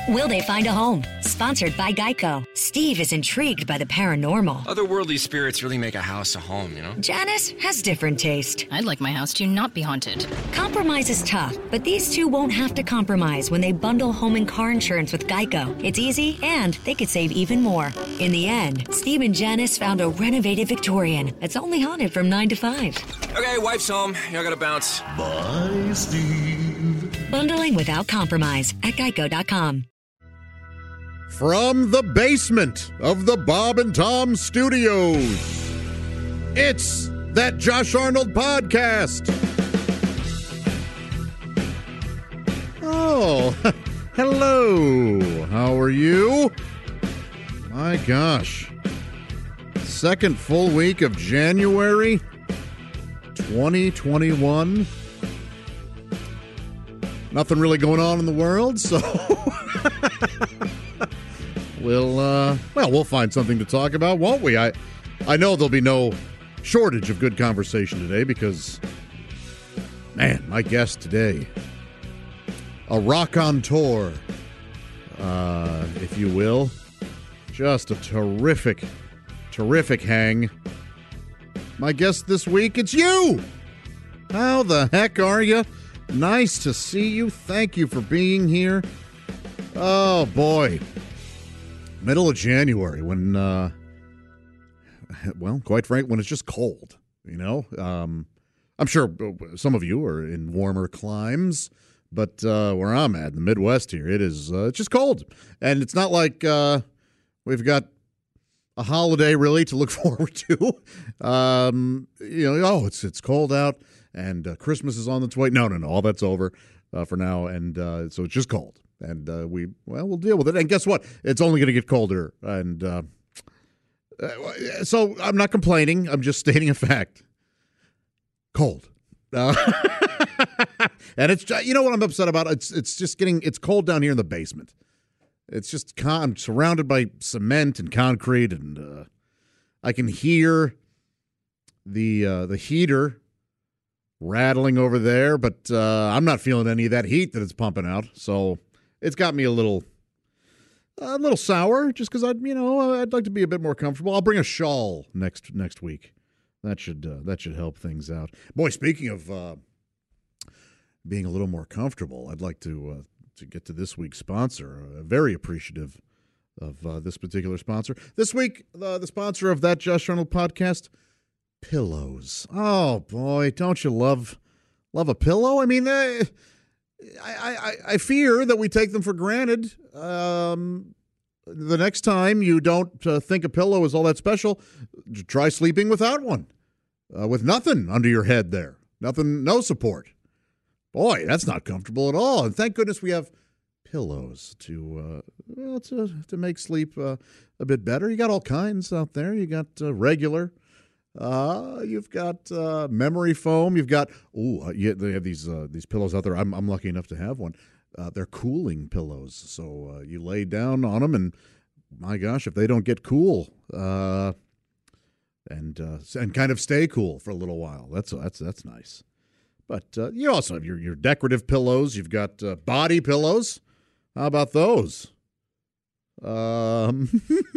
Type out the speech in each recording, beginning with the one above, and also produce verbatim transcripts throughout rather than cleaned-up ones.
Will they find a home? Sponsored by Geico. Steve is intrigued by the paranormal. Otherworldly spirits really make a house a home, you know? Janice has different taste. I'd like my house to not be haunted. Compromise is tough, but these two won't have to compromise when they bundle home and car insurance with Geico. It's easy, and they could save even more. In the end, Steve and Janice found a renovated Victorian that's only haunted from nine to five. Okay, wife's home. I gotta bounce. Bye, Steve. Bundling without compromise at geico dot com. From the basement of the Bob and Tom Studios, it's That Josh Arnold Podcast. Oh, hello. How are you? My gosh. Second full week of January twenty twenty-one. Nothing really going on in the world, so... We'll, uh, well, we'll find something to talk about, won't we? I, I know there'll be no shortage of good conversation today because, man, my guest today, a raconteur, uh, if you will, just a terrific, terrific hang. My guest this week, it's you! How the heck are you? Nice to see you. Thank you for being here. Oh, boy. Middle of January when, uh, well, quite frankly, when it's just cold, you know. Um, I'm sure some of you are in warmer climes, but uh, where I'm at, in the Midwest here, it is uh, just cold. And it's not like uh, we've got a holiday, really, to look forward to. Um, you know, oh, it's it's cold out, and uh, Christmas is on its way. No, no, no, all that's over uh, for now, and uh, so it's just cold. And uh, we, well, we'll deal with it. And guess what? It's only going to get colder. And uh, so I'm not complaining. I'm just stating a fact. Cold. Uh, and it's, you know what I'm upset about? It's it's just getting, it's cold down here in the basement. It's just, con- I'm surrounded by cement and concrete. And uh, I can hear the uh, the heater rattling over there. But uh, I'm not feeling any of that heat that it's pumping out. So... It's got me a little, a little sour, just because I'd, you know, I'd like to be a bit more comfortable. I'll bring a shawl next next week. That should uh, that should help things out. Boy, speaking of uh, being a little more comfortable, I'd like to uh, to get to this week's sponsor. Uh, very appreciative of uh, this particular sponsor. This week, uh, the sponsor of That Josh Arnold Podcast, pillows. Oh boy, don't you love love a pillow? I mean. Uh, I, I, I fear that we take them for granted. Um, the next time you don't uh, think a pillow is all that special, try sleeping without one, uh, with nothing under your head there, nothing, no support. Boy, that's not comfortable at all. And thank goodness we have pillows to uh, well to to make sleep uh, a bit better. You got all kinds out there. You got uh, regular. Uh, you've got uh, memory foam. You've got oh, uh, yeah, they have these uh, these pillows out there. I'm I'm lucky enough to have one. Uh, they're cooling pillows, so uh, you lay down on them, and my gosh, if they don't get cool, uh, and uh, and kind of stay cool for a little while, that's that's that's nice. But uh, you also have your your decorative pillows. You've got uh, body pillows. How about those? Um.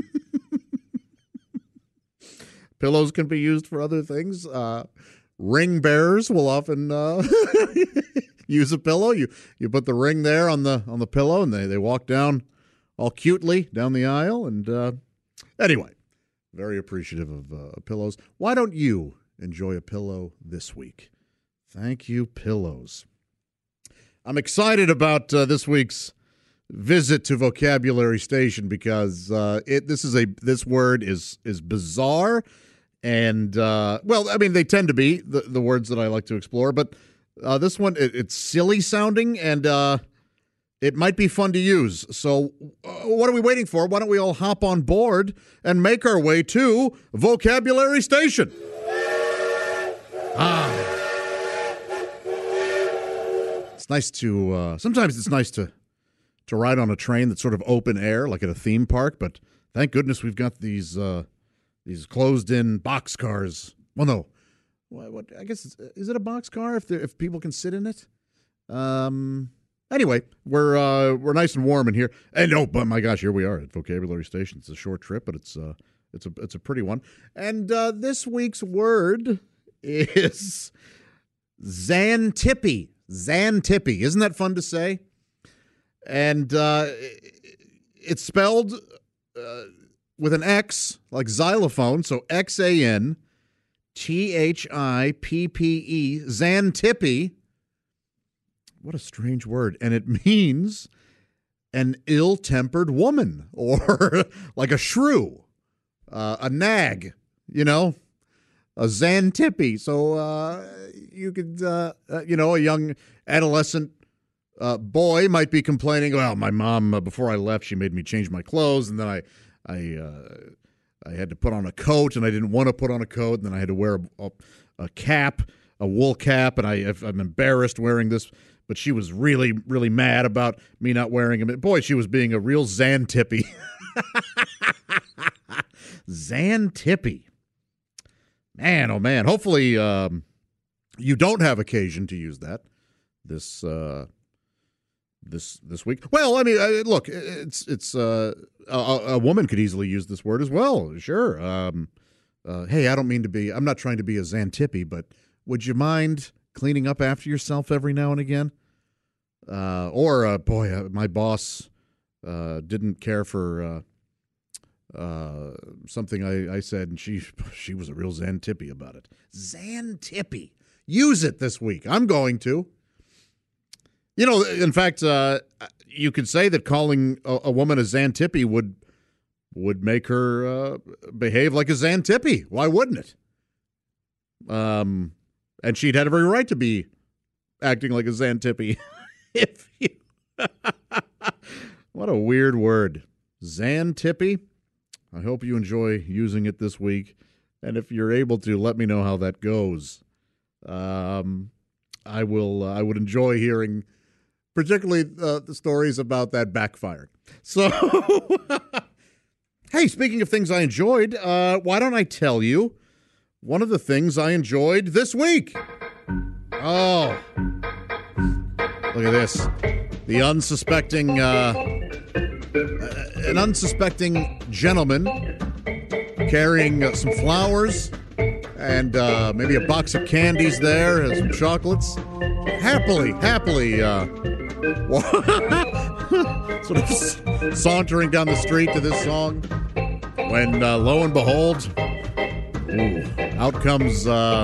Pillows can be used for other things. Uh, ring bearers will often uh, use a pillow. You you put the ring there on the on the pillow, and they, they walk down all cutely down the aisle. And uh, anyway, very appreciative of uh, pillows. Why don't you enjoy a pillow this week? Thank you, pillows. I'm excited about uh, this week's visit to Vocabulary Station because uh, it this is a this word is is bizarre. And, uh, well, I mean, they tend to be the, the words that I like to explore, but uh, this one, it, it's silly sounding, and uh, it might be fun to use. So uh, what are we waiting for? Why don't we all hop on board and make our way to Vocabulary Station? Ah. It's nice to, uh, sometimes it's nice to, to ride on a train that's sort of open air, like at a theme park, but thank goodness we've got these... Uh, These closed-in boxcars. Well, no. What, what, I guess, it's, is it a boxcar if if people can sit in it? Um, Anyway, we're uh, we're nice and warm in here. And oh, but my gosh, here we are at Vocabulary Station. It's a short trip, but it's uh, it's a it's a pretty one. And uh, this week's word is Xantippe. Xantippe. Isn't that fun to say? And uh, it's spelled uh, with an X, like xylophone. So X A N T H I P P E. Xantippe. What a strange word. And it means an ill-tempered woman, or like a shrew, uh, a nag, you know, a Xantippe. So uh, you could, uh, uh, you know, a young adolescent uh, boy might be complaining, well, my mom, uh, before I left, she made me change my clothes, and then I I, uh, I had to put on a coat, and I didn't want to put on a coat, and then I had to wear a, a, a cap, a wool cap, and I, I'm embarrassed wearing this. But she was really, really mad about me not wearing them. Boy, she was being a real Xantippe. Xantippe. Man, oh man. Hopefully um, you don't have occasion to use that this uh, this this week. Well, I mean, uh, look, it's it's uh, a, a woman could easily use this word as well. Sure. Um, uh, hey, I don't mean to be. I'm not trying to be a Xantippe, but would you mind cleaning up after yourself every now and again? Uh, or, uh, boy, uh, my boss uh, didn't care for uh, uh, something I, I said, and she she was a real Xantippe about it. Xantippe. Use it this week. I'm going to. You know, in fact, uh, you could say that calling a, a woman a Xantippe would, would make her uh, behave like a Xantippe. Why wouldn't it? Um... And she'd had every right to be acting like a Xantippe. if you What a weird word. Xantippe. I hope you enjoy using it this week. And if you're able to, let me know how that goes. Um, I will. Uh, I would enjoy hearing, particularly uh, the stories about that backfiring. So, hey, speaking of things I enjoyed, uh, why don't I tell you one of the things I enjoyed this week? Oh, look at this. The unsuspecting, uh, an unsuspecting gentleman carrying uh, some flowers and uh, maybe a box of candies there, and some chocolates. Happily, happily, uh, sort of sauntering down the street to this song when, uh, lo and behold, ooh, out comes uh,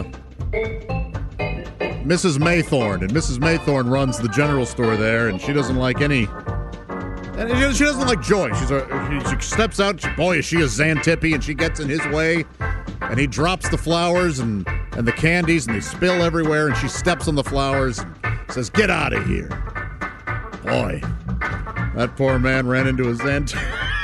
Missus Maythorn, and Missus Maythorn runs the general store there, and she doesn't like any, and she doesn't like joy. She's a, she steps out, she, boy, is she a Xantippe, and she gets in his way, and he drops the flowers and, and the candies, and they spill everywhere, and she steps on the flowers and says, "Get out of here." Boy, that poor man ran into a Xantippe.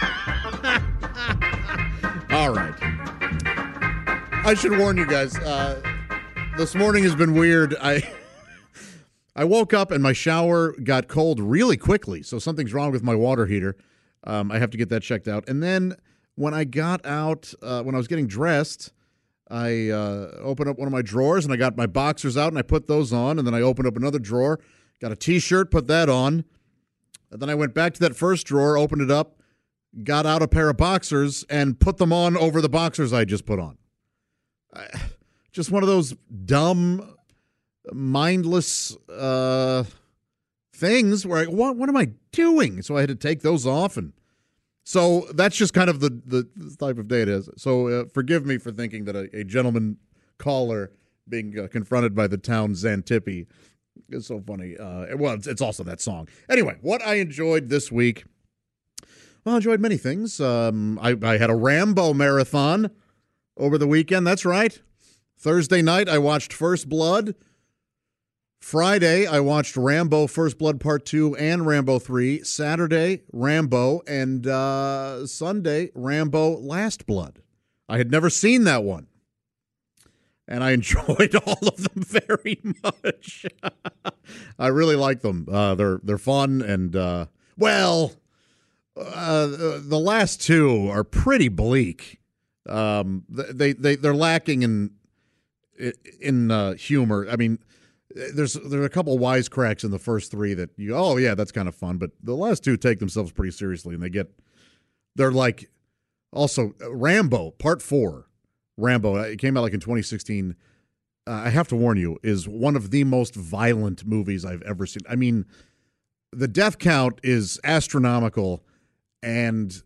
All right. I should warn you guys, uh, this morning has been weird. I I woke up and my shower got cold really quickly, so something's wrong with my water heater. Um, I have to get that checked out. And then when I got out, uh, when I was getting dressed, I uh, opened up one of my drawers and I got my boxers out and I put those on. And then I opened up another drawer, got a T-shirt, put that on. And then I went back to that first drawer, opened it up, got out a pair of boxers and put them on over the boxers I just put on. I, just one of those dumb, mindless uh, things where I, what, what am I doing? So I had to take those off. And so that's just kind of the, the, the type of day it is. So uh, forgive me for thinking that a, a gentleman caller being uh, confronted by the town Xantippe is so funny. Uh, well, it's, it's also that song. Anyway, what I enjoyed this week, well, I enjoyed many things. Um, I, I had a Rambo marathon over the weekend. That's right. Thursday night, I watched First Blood. Friday, I watched Rambo First Blood Part two and Rambo three. Saturday, Rambo. And uh, Sunday, Rambo Last Blood. I had never seen that one. And I enjoyed all of them very much. I really like them. Uh, they're they're fun. And, uh, well, uh, the last two are pretty bleak. Um, they, they, they're lacking in in uh, humor. I mean, there's there are a couple wisecracks in the first three that you oh yeah that's kind of fun, but the last two take themselves pretty seriously and they get they're like also uh, Rambo Part Four. Rambo, it came out like in twenty sixteen. Uh, I have to warn you, is one of the most violent movies I've ever seen. I mean, the death count is astronomical, and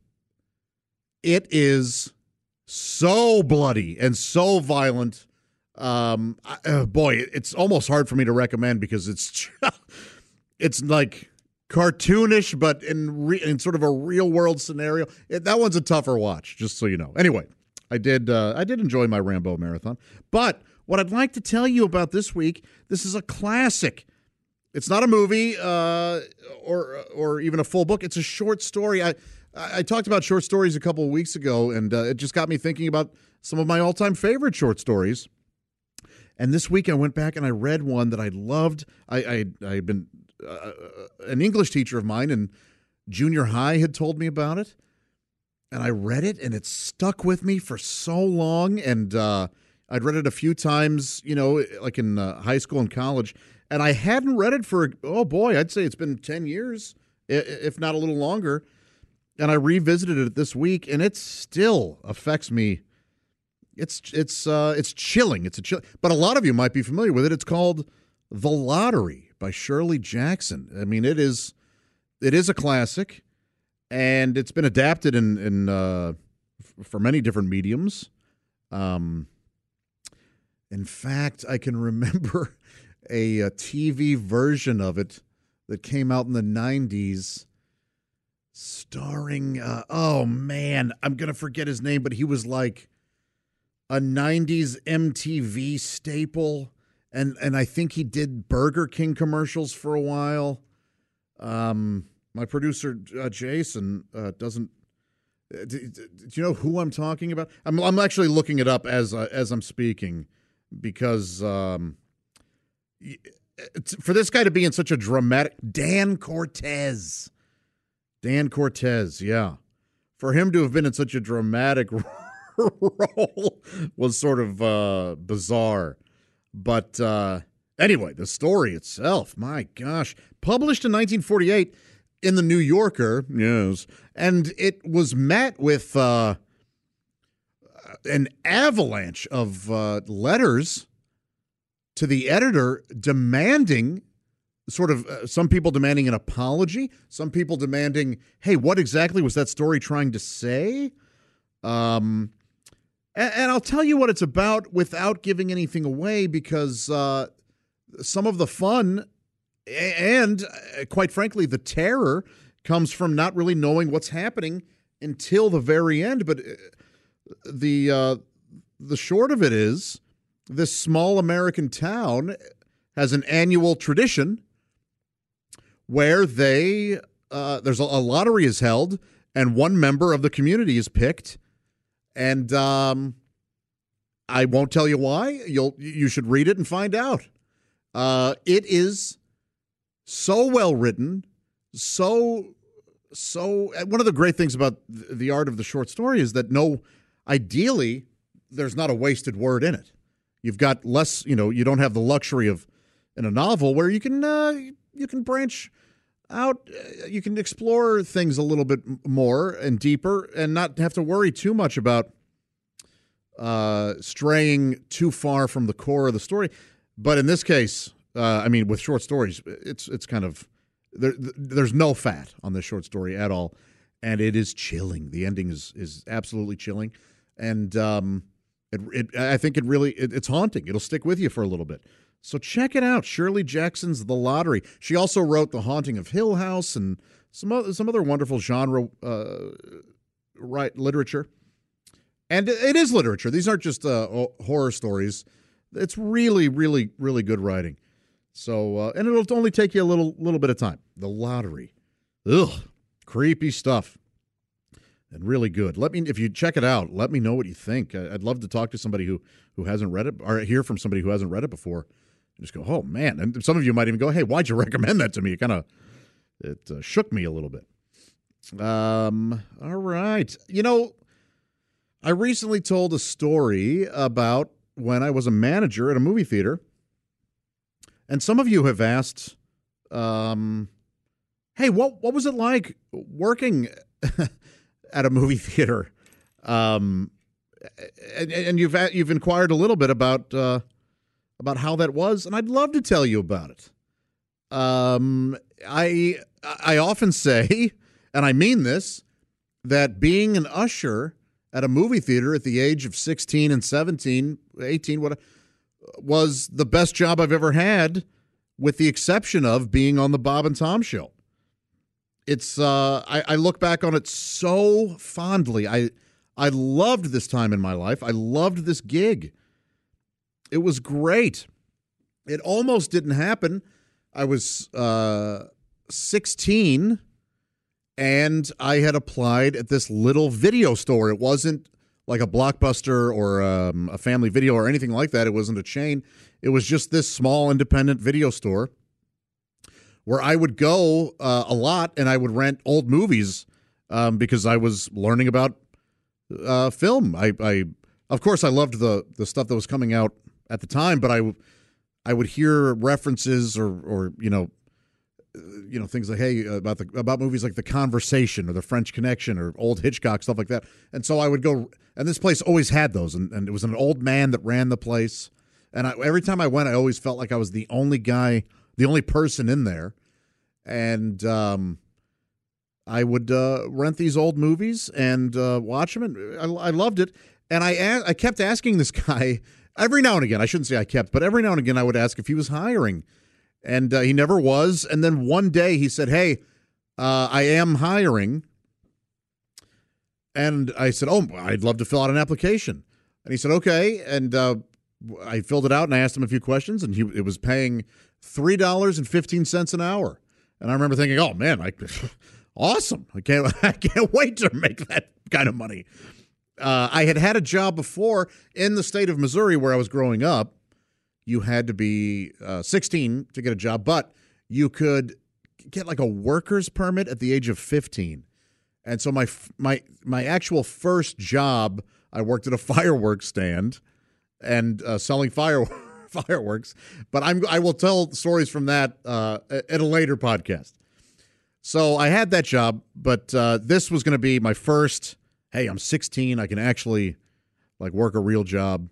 it is so bloody and so violent. Um, uh, boy, it's almost hard for me to recommend because it's it's like cartoonish, but in re- in sort of a real world scenario. It, that one's a tougher watch, just so you know. Anyway, I did uh, I did enjoy my Rambo marathon, but what I'd like to tell you about this week, this is a classic. It's not a movie uh, or or even a full book. It's a short story. I I talked about short stories a couple of weeks ago, and uh, it just got me thinking about some of my all-time favorite short stories. And this week I went back and I read one that I loved. I I I had been uh, an English teacher of mine in junior high had told me about it, and I read it, and it stuck with me for so long. And uh, I'd read it a few times, you know, like in uh, high school and college, and I hadn't read it for oh boy, I'd say it's been ten years, if not a little longer. And I revisited it this week, and it still affects me. It's it's uh, it's chilling. It's a chill, but a lot of you might be familiar with it. It's called The Lottery by Shirley Jackson. I mean, it is it is a classic, and it's been adapted in in uh, f- for many different mediums. Um, in fact, I can remember a, a T V version of it that came out in the nineties, starring. Uh, oh man, I'm gonna forget his name, but he was like a nineties M T V staple, and and I think he did Burger King commercials for a while. Um, my producer uh, Jason uh, doesn't. Uh, do, do you know who I'm talking about? I'm I'm actually looking it up as uh, as I'm speaking because um, for this guy to be in such a dramatic Dan Cortez, Dan Cortez, yeah, for him to have been in such a dramatic role was sort of uh, bizarre. But uh, anyway, the story itself, my gosh, published in nineteen forty-eight in the New Yorker, yes, and it was met with uh, an avalanche of uh, letters to the editor demanding sort of uh, some people demanding an apology, some people demanding, hey, what exactly was that story trying to say? Um, and, and I'll tell you what it's about without giving anything away, because uh, some of the fun and, uh, quite frankly, the terror comes from not really knowing what's happening until the very end. But the uh, the short of it is, this small American town has an annual tradition where they uh, there's a, a lottery is held, and one member of the community is picked. And um, I won't tell you why. You'll you should read it and find out. Uh, it is so well written, so so. One of the great things about the art of the short story is that no, ideally, there's not a wasted word in it. You've got less, you know, you don't have the luxury of in a novel where you can uh, you can branch out, uh, you can explore things a little bit more and deeper, and not have to worry too much about uh, straying too far from the core of the story. But in this case, uh, I mean, with short stories, it's it's kind of there, there's no fat on this short story at all, and it is chilling. The ending is is absolutely chilling, and um, it, it I think it really it, it's haunting. It'll stick with you for a little bit. So check it out, Shirley Jackson's The Lottery. She also wrote The Haunting of Hill House and some other, some other wonderful genre uh, right literature. And it is literature. These aren't just uh, horror stories. It's really, really, really good writing. So, uh, and it'll only take you a little, little bit of time. The Lottery, ugh, creepy stuff, and really good. Let me, if you check it out, let me know what you think. I'd love to talk to somebody who who hasn't read it, or hear from somebody who hasn't read it before. And just go, oh man! And some of you might even go, hey, why'd you recommend that to me? It kind of it uh, shook me a little bit. Um, all right, you know, I recently told a story about when I was a manager at a movie theater, And some of you have asked, um, hey, what what was it like working at a movie theater? Um, and, and you've you've inquired a little bit about uh, about how that was, and I'd love to tell you about it. Um, I I often say, and I mean this, that being an usher at a movie theater at the age of sixteen and seventeen, eighteen, what was the best job I've ever had, with the exception of being on the Bob and Tom show. It's uh, I, I look back on it so fondly. I I loved this time in my life. I loved this gig. It was great. It almost didn't happen. I was uh, sixteen, and I had applied at this little video store. It wasn't like a Blockbuster or um, a Family Video or anything like that. It wasn't a chain. It was just this small independent video store where I would go uh, a lot, and I would rent old movies um, because I was learning about uh, film. I, I, of course, I loved the the stuff that was coming out at the time, but I, I would hear references or or you know, you know things like, hey, about the about movies like The Conversation or The French Connection or old Hitchcock, stuff like that. And so I would go, and this place always had those, and, and it was an old man that ran the place. And I, every time I went, I always felt like I was the only guy, the only person in there. And um, I would uh, rent these old movies and uh, watch them, and I, I loved it. And I I kept asking this guy every now and again. I shouldn't say I kept, but every now and again I would ask if he was hiring, and uh, he never was. And then one day he said, "Hey, uh, I am hiring." And I said, "Oh, I'd love to fill out an application." And he said, "Okay." And uh, I filled it out, and I asked him a few questions, and he it was paying three dollars and fifteen cents an hour. And I remember thinking, "Oh man, I, awesome! I can't I can't wait to make that kind of money." Uh, I had had a job before in the state of Missouri where I was growing up. You had to be uh, sixteen to get a job, but you could get like a worker's permit at the age of fifteen. And so my my my actual first job, I worked at a fireworks stand and uh, selling fire, fireworks. But I'm I will tell stories from that uh, at a later podcast. So I had that job, but uh, this was going to be my first. Hey, I'm sixteen. I can actually like work a real job.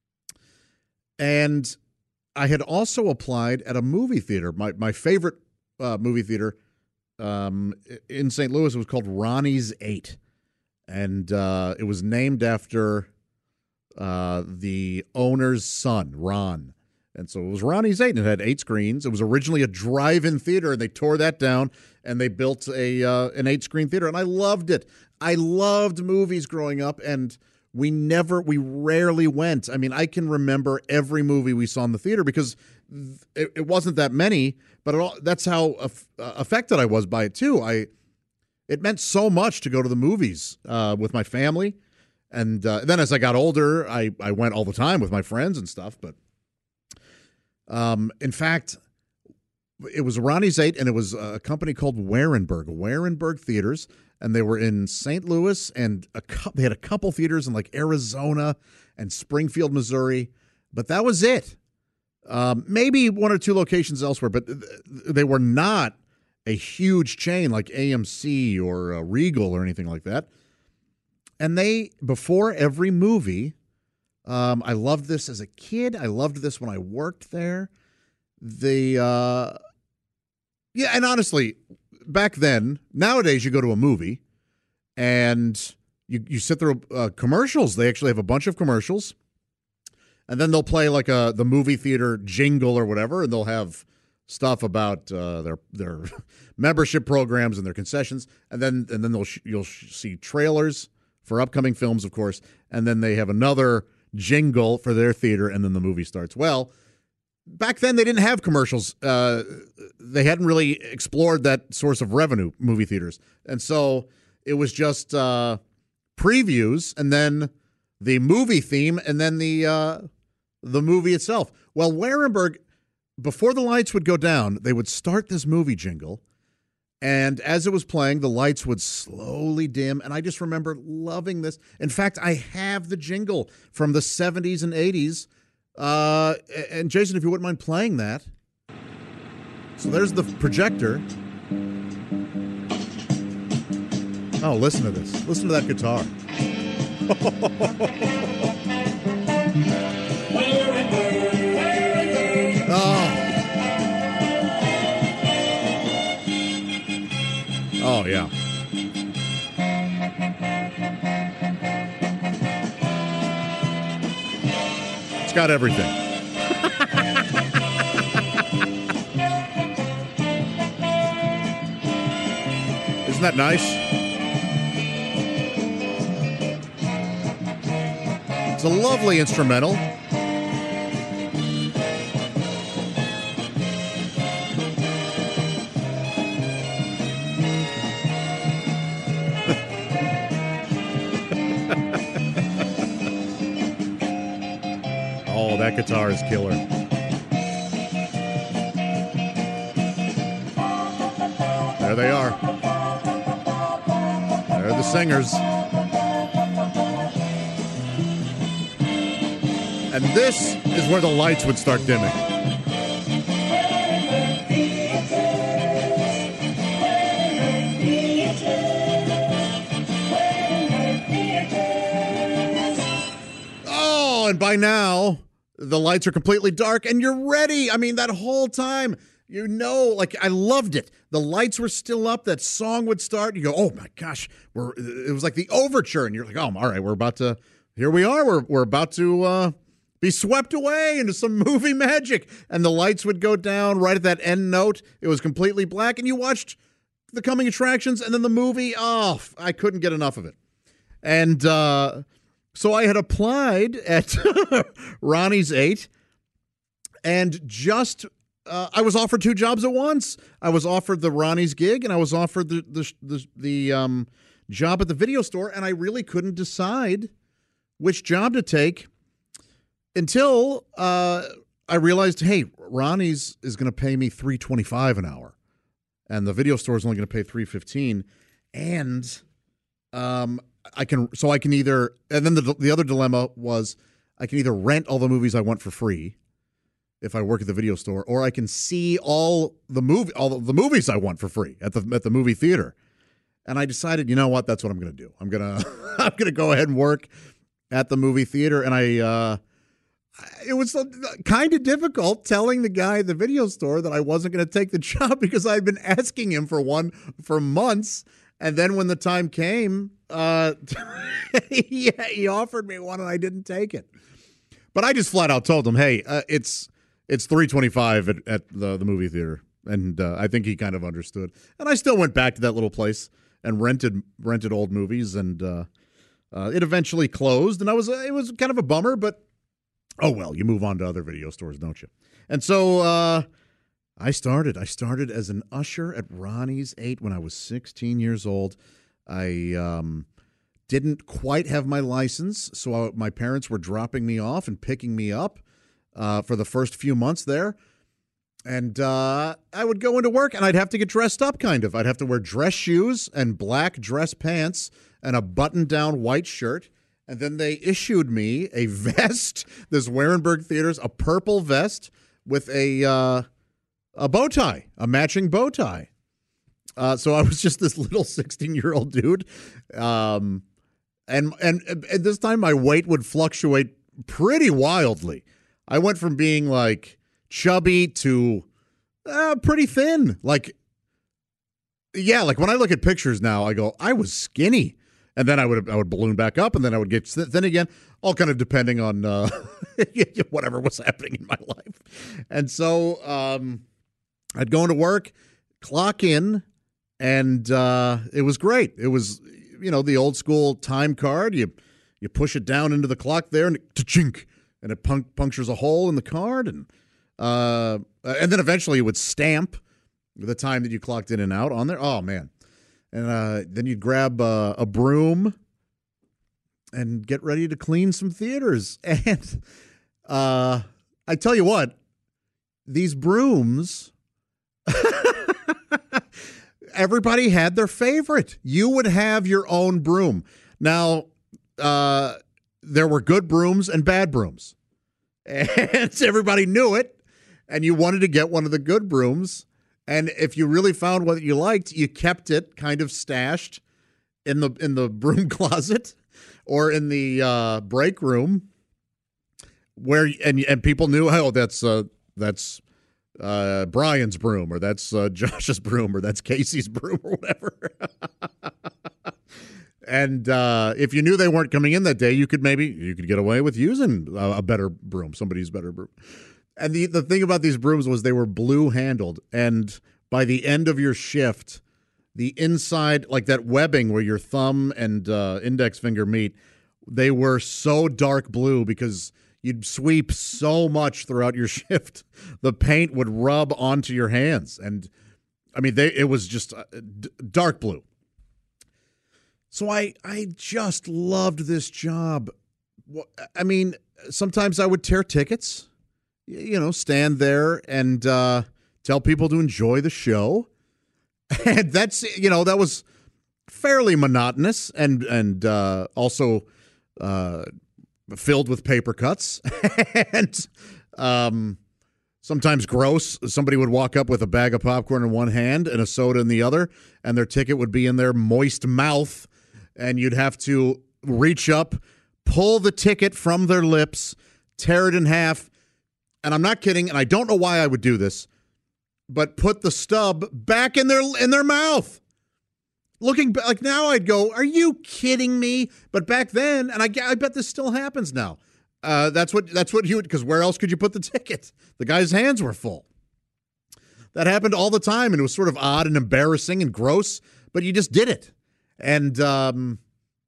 And I had also applied at a movie theater. My my favorite uh, movie theater um, in Saint Louis was called Ronnie's Eight, and uh, it was named after uh, the owner's son, Ron. And so it was Ronnie's Eight, and it had eight screens. It was originally a drive-in theater, and they tore that down, and they built a uh, an eight-screen theater, and I loved it. I loved movies growing up, and we never, we rarely went. I mean, I can remember every movie we saw in the theater because it, it wasn't that many, but it all, that's how aff- uh, affected I was by it too. I, it meant so much to go to the movies uh, with my family, and uh, then as I got older, I, I went all the time with my friends and stuff. But um, in fact, it was Ronnie's Eight, and it was a company called Warenberg, Warenberg Theaters. And they were in Saint Louis, and a cu- they had a couple theaters in like Arizona and Springfield, Missouri, but that was it. Um, maybe one or two locations elsewhere, but th- they were not a huge chain like A M C or uh, Regal or anything like that. And they, before every movie, um, I loved this as a kid. I loved this when I worked there. The uh, yeah, and honestly, back then, nowadays you go to a movie and you, you sit through uh, commercials. They actually have a bunch of commercials, and then they'll play like a the movie theater jingle or whatever, and they'll have stuff about uh, their their membership programs and their concessions, and then and then they'll sh- you'll sh- see trailers for upcoming films, of course, and then they have another jingle for their theater, and then the movie starts. Well, back then, they didn't have commercials. Uh, they hadn't really explored that source of revenue, movie theaters. And so it was just uh, previews and then the movie theme and then the uh, the movie itself. Well, Warenberg, before the lights would go down, they would start this movie jingle. And as it was playing, the lights would slowly dim. And I just remember loving this. In fact, I have the jingle from the seventies and eighties. Uh, and Jason, if you wouldn't mind playing that. So there's the projector. Oh, listen to this. Listen to that guitar. Oh. Oh, yeah. It's got everything. Isn't that nice? It's a lovely instrumental. Oh, that guitar is killer. There they are. They're the singers. And this is where the lights would start dimming. Oh, and by now, the lights are completely dark and you're ready. I mean, that whole time, you know, like I loved it. The lights were still up. That song would start. You go, oh my gosh, we're. It was like the overture, and you're like, oh, all right, we're about to. Here we are. We're we're about to uh, be swept away into some movie magic. And the lights would go down right at that end note. It was completely black, and you watched the coming attractions, and then the movie. Oh, I couldn't get enough of it. And uh, so I had applied at Ronnie's eight, and just. Uh, I was offered two jobs at once. I was offered the Ronnie's gig, and I was offered the the the, the um, job at the video store, and I really couldn't decide which job to take until uh, I realized, hey, Ronnie's is going to pay me three twenty-five an hour, and the video store is only going to pay three fifteen, and um, I can so I can either, and then the the other dilemma was I can either rent all the movies I want for free if I work at the video store, or I can see all the movie, all the movies I want for free at the at the movie theater. And I decided, you know what, that's what I'm going to do. I'm gonna I'm gonna go ahead and work at the movie theater. And I, uh, it was kind of difficult telling the guy at the video store that I wasn't going to take the job because I'd been asking him for one for months. And then when the time came, uh, he, he offered me one, and I didn't take it. But I just flat out told him, hey, uh, it's. It's three twenty-five at, at the, the movie theater, and uh, I think he kind of understood. And I still went back to that little place and rented rented old movies, and uh, uh, it eventually closed. And I was it was kind of a bummer, but oh well, you move on to other video stores, don't you? And so uh, I started. I started as an usher at Ronnie's eight when I was sixteen years old. I um, didn't quite have my license, so I, my parents were dropping me off and picking me up. Uh, for the first few months there. And uh, I would go into work, and I'd have to get dressed up, kind of. I'd have to wear dress shoes and black dress pants and a button-down white shirt. And then they issued me a vest, this Warenberg Theaters, a purple vest with a uh, a bow tie, a matching bow tie. Uh, so I was just this little sixteen-year-old dude. Um, and, and at this time, my weight would fluctuate pretty wildly. I went from being like chubby to uh, pretty thin. Like, yeah, like when I look at pictures now, I go, I was skinny, and then I would I would balloon back up, and then I would get thin again. All kind of depending on uh, whatever was happening in my life. And so um, I'd go into work, clock in, and uh, it was great. It was, you know, the old school time card. You you push it down into the clock there, and ta-chink. And it punk- punctures a hole in the card, and uh, and then eventually it would stamp the time that you clocked in and out on there. Oh, man. And uh, then you'd grab uh, a broom and get ready to clean some theaters. And uh, I tell you what, these brooms, everybody had their favorite. You would have your own broom. Now, uh, there were good brooms and bad brooms. And everybody knew it. And you wanted to get one of the good brooms. And if you really found what you liked, you kept it kind of stashed in the in the broom closet or in the uh, break room, where and and people knew, oh, that's uh, that's uh, Brian's broom, or that's uh, Josh's broom, or that's Casey's broom, or whatever. And uh, if you knew they weren't coming in that day, you could maybe you could get away with using a, a better broom, somebody's better broom. And the, the thing about these brooms was they were blue handled. And by the end of your shift, the inside, like that webbing where your thumb and uh, index finger meet, they were so dark blue because you'd sweep so much throughout your shift. The paint would rub onto your hands. And I mean, they it was just uh, d- dark blue. So I, I just loved this job. I mean, sometimes I would tear tickets, you know, stand there and uh, tell people to enjoy the show. And that's, you know, that was fairly monotonous and, and uh, also uh, filled with paper cuts. And um, sometimes gross. Somebody would walk up with a bag of popcorn in one hand and a soda in the other, and their ticket would be in their moist mouth. And you'd have to reach up, pull the ticket from their lips, tear it in half. And I'm not kidding, and I don't know why I would do this, but put the stub back in their in their mouth. Looking back, like now I'd go, are you kidding me? But back then, and I, I bet this still happens now. Uh, that's what that's what you would, because where else could you put the ticket? The guy's hands were full. That happened all the time, and it was sort of odd and embarrassing and gross, but you just did it. And um,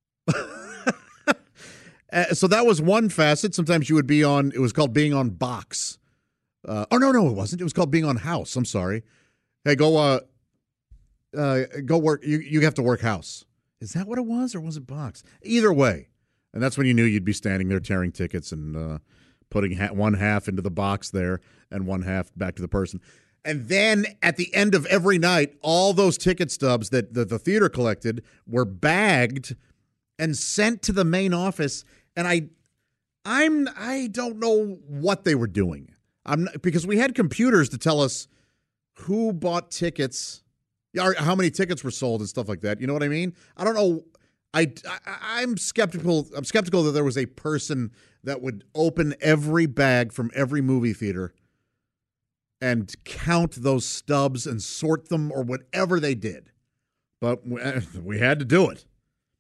so that was one facet. Sometimes you would be on, it was called being on box. Uh, oh, no, no, it wasn't. It was called being on house. I'm sorry. Hey, go uh, uh, go work. You, you have to work house. Is that what it was, or was it box? Either way. And that's when you knew you'd be standing there tearing tickets and uh, putting ha- one half into the box there and one half back to the person. And then at the end of every night, all those ticket stubs that the, the theater collected were bagged and sent to the main office. And I, I'm, I don't know what they were doing. I'm not, because we had computers to tell us who bought tickets, or how many tickets were sold and stuff like that. You know what I mean? I don't know. I, I I'm skeptical. I'm skeptical that there was a person that would open every bag from every movie theater and count those stubs and sort them or whatever they did. But we had to do it.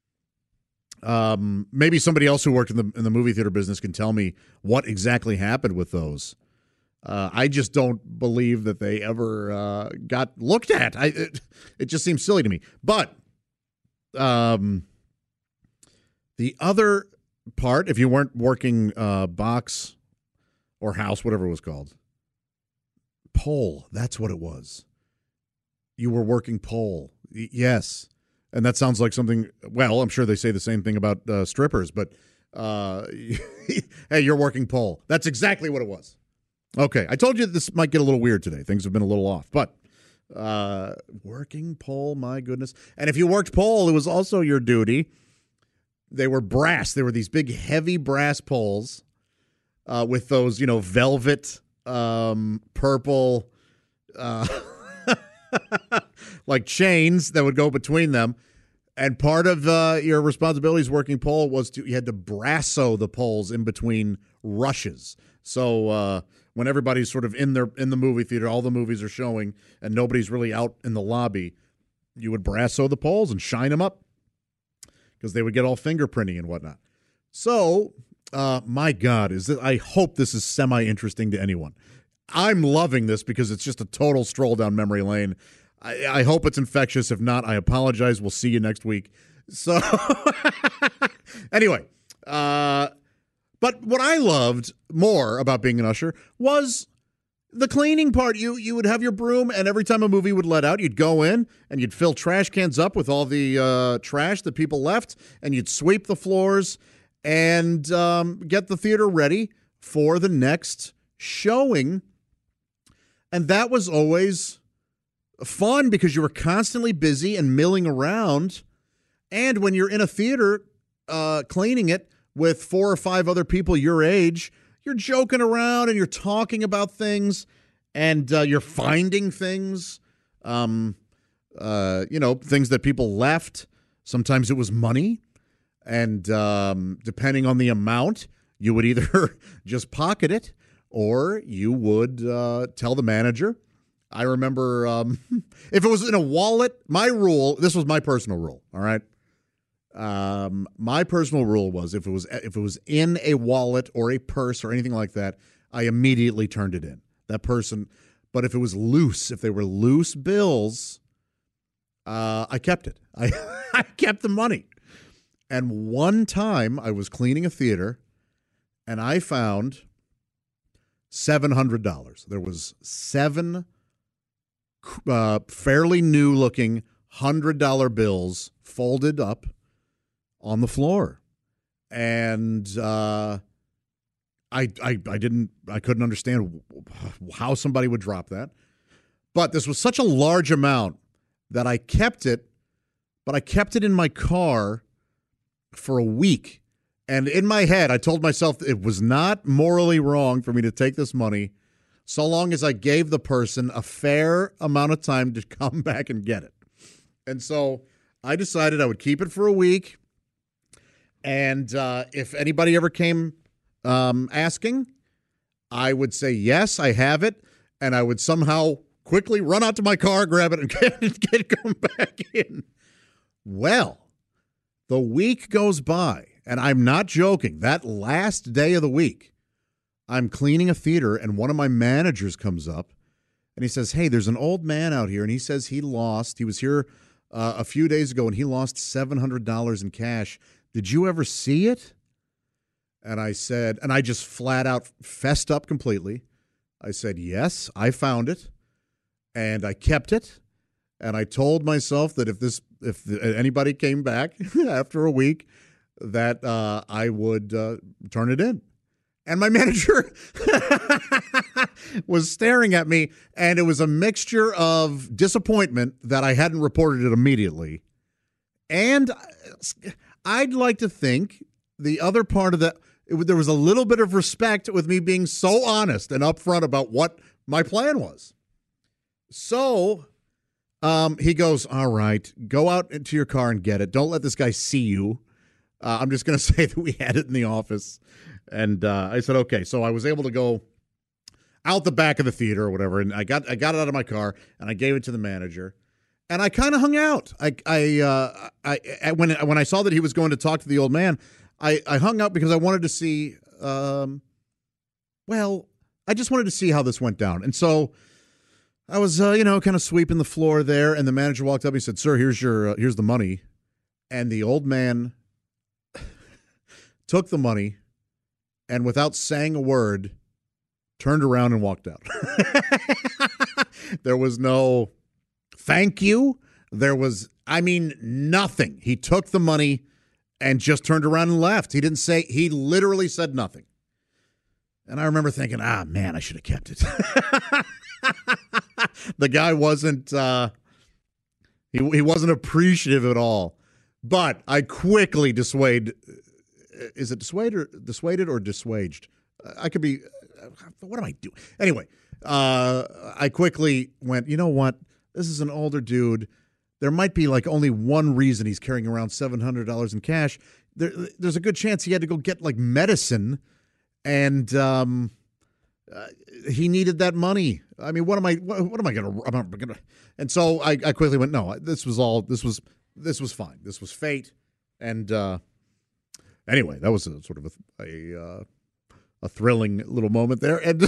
Um, maybe somebody else who worked in the in the movie theater business can tell me what exactly happened with those. Uh, I just don't believe that they ever uh, got looked at. I it, it just seems silly to me. But um, the other part, if you weren't working uh, box or house, whatever it was called, pole, that's what it was. You were working pole. Y- yes. And that sounds like something, well, I'm sure they say the same thing about uh, strippers, but uh, hey, you're working pole. That's exactly what it was. Okay, I told you this might get a little weird today. Things have been a little off, but uh, working pole, my goodness. And if you worked pole, it was also your duty. They were brass. They were these big, heavy brass poles uh, with those, you know, velvet, um, purple, uh, like chains that would go between them. And part of uh, your responsibilities working pole was to, you had to brasso the poles in between rushes. So uh, when everybody's sort of in their in the movie theater, all the movies are showing, and nobody's really out in the lobby, you would brasso the poles and shine them up because they would get all fingerprinting and whatnot. So, uh, my God, is this, I hope this is semi-interesting to anyone. I'm loving this because it's just a total stroll down memory lane. I, I hope it's infectious. If not, I apologize. We'll see you next week. So, anyway, uh, but what I loved more about being an usher was the cleaning part. You you would have your broom, and every time a movie would let out, you'd go in and you'd fill trash cans up with all the uh, trash that people left, and you'd sweep the floors and um, get the theater ready for the next showing. And that was always fun because you were constantly busy and milling around. And when you're in a theater uh, cleaning it with four or five other people your age, you're joking around and you're talking about things and uh, you're finding things Um, uh, you know, things that people left. Sometimes it was money. And um, depending on the amount, you would either just pocket it or you would uh, tell the manager. I remember um, if it was in a wallet, my rule, this was my personal rule, all right? Um, my personal rule was if it was if it was in a wallet or a purse or anything like that, I immediately turned it in. That person, but if it was loose, if they were loose bills, uh, I kept it. I, I kept the money. And one time I was cleaning a theater and I found seven hundred dollars. There was seven uh, fairly new-looking one hundred dollar bills folded up on the floor. And uh, I, I, I didn't, I couldn't understand how somebody would drop that. But this was such a large amount that I kept it, but I kept it in my car for a week. And in my head, I told myself it was not morally wrong for me to take this money so long as I gave the person a fair amount of time to come back and get it. And so I decided I would keep it for a week. And uh, if anybody ever came um, asking, I would say, yes, I have it. And I would somehow quickly run out to my car, grab it, and get it, get it come back in. Well, the week goes by, and I'm not joking. That last day of the week, I'm cleaning a theater, and one of my managers comes up, and he says, hey, there's an old man out here, and he says he lost. He was here uh, a few days ago, and he lost seven hundred dollars in cash. Did you ever see it? And I said, and I just flat out fessed up completely. I said, yes, I found it, and I kept it. And I told myself that if this, if anybody came back after a week, that uh, I would uh, turn it in. And my manager was staring at me, and it was a mixture of disappointment that I hadn't reported it immediately. And I'd like to think the other part of that, it, there was a little bit of respect with me being so honest and upfront about what my plan was. So Um, he goes, all right, go out into your car and get it. Don't let this guy see you. Uh, I'm just going to say that we had it in the office. And uh, I said, okay. So I was able to go out the back of the theater or whatever, and I got I got it out of my car, and I gave it to the manager. And I kind of hung out. I I, uh, I I when when I saw that he was going to talk to the old man, I, I hung out because I wanted to see, um, well, I just wanted to see how this went down. And so I was, uh, you know, kind of sweeping the floor there, and the manager walked up. He said, "Sir, here's your, uh, here's the money." And the old man took the money, and without saying a word, turned around and walked out. There was no thank you. There was, I mean, nothing. He took the money and just turned around and left. He didn't say. He literally said nothing. And I remember thinking, ah, man, I should have kept it. The guy wasn't uh, he he wasn't appreciative at all. But I quickly dissuade. Is it dissuaded or dissuaded or dissuaged? I could be. What am I doing? Anyway, uh, I quickly went, you know what? This is an older dude. There might be like only one reason he's carrying around seven hundred dollars in cash. There, there's a good chance he had to go get like medicine, and um, uh, he needed that money. I mean, what am I? What, what am I gonna? I'm gonna. And so I, I quickly went, no. This was all. This was. This was fine. This was fate. And uh, anyway, that was a, sort of a a, uh, a thrilling little moment there. And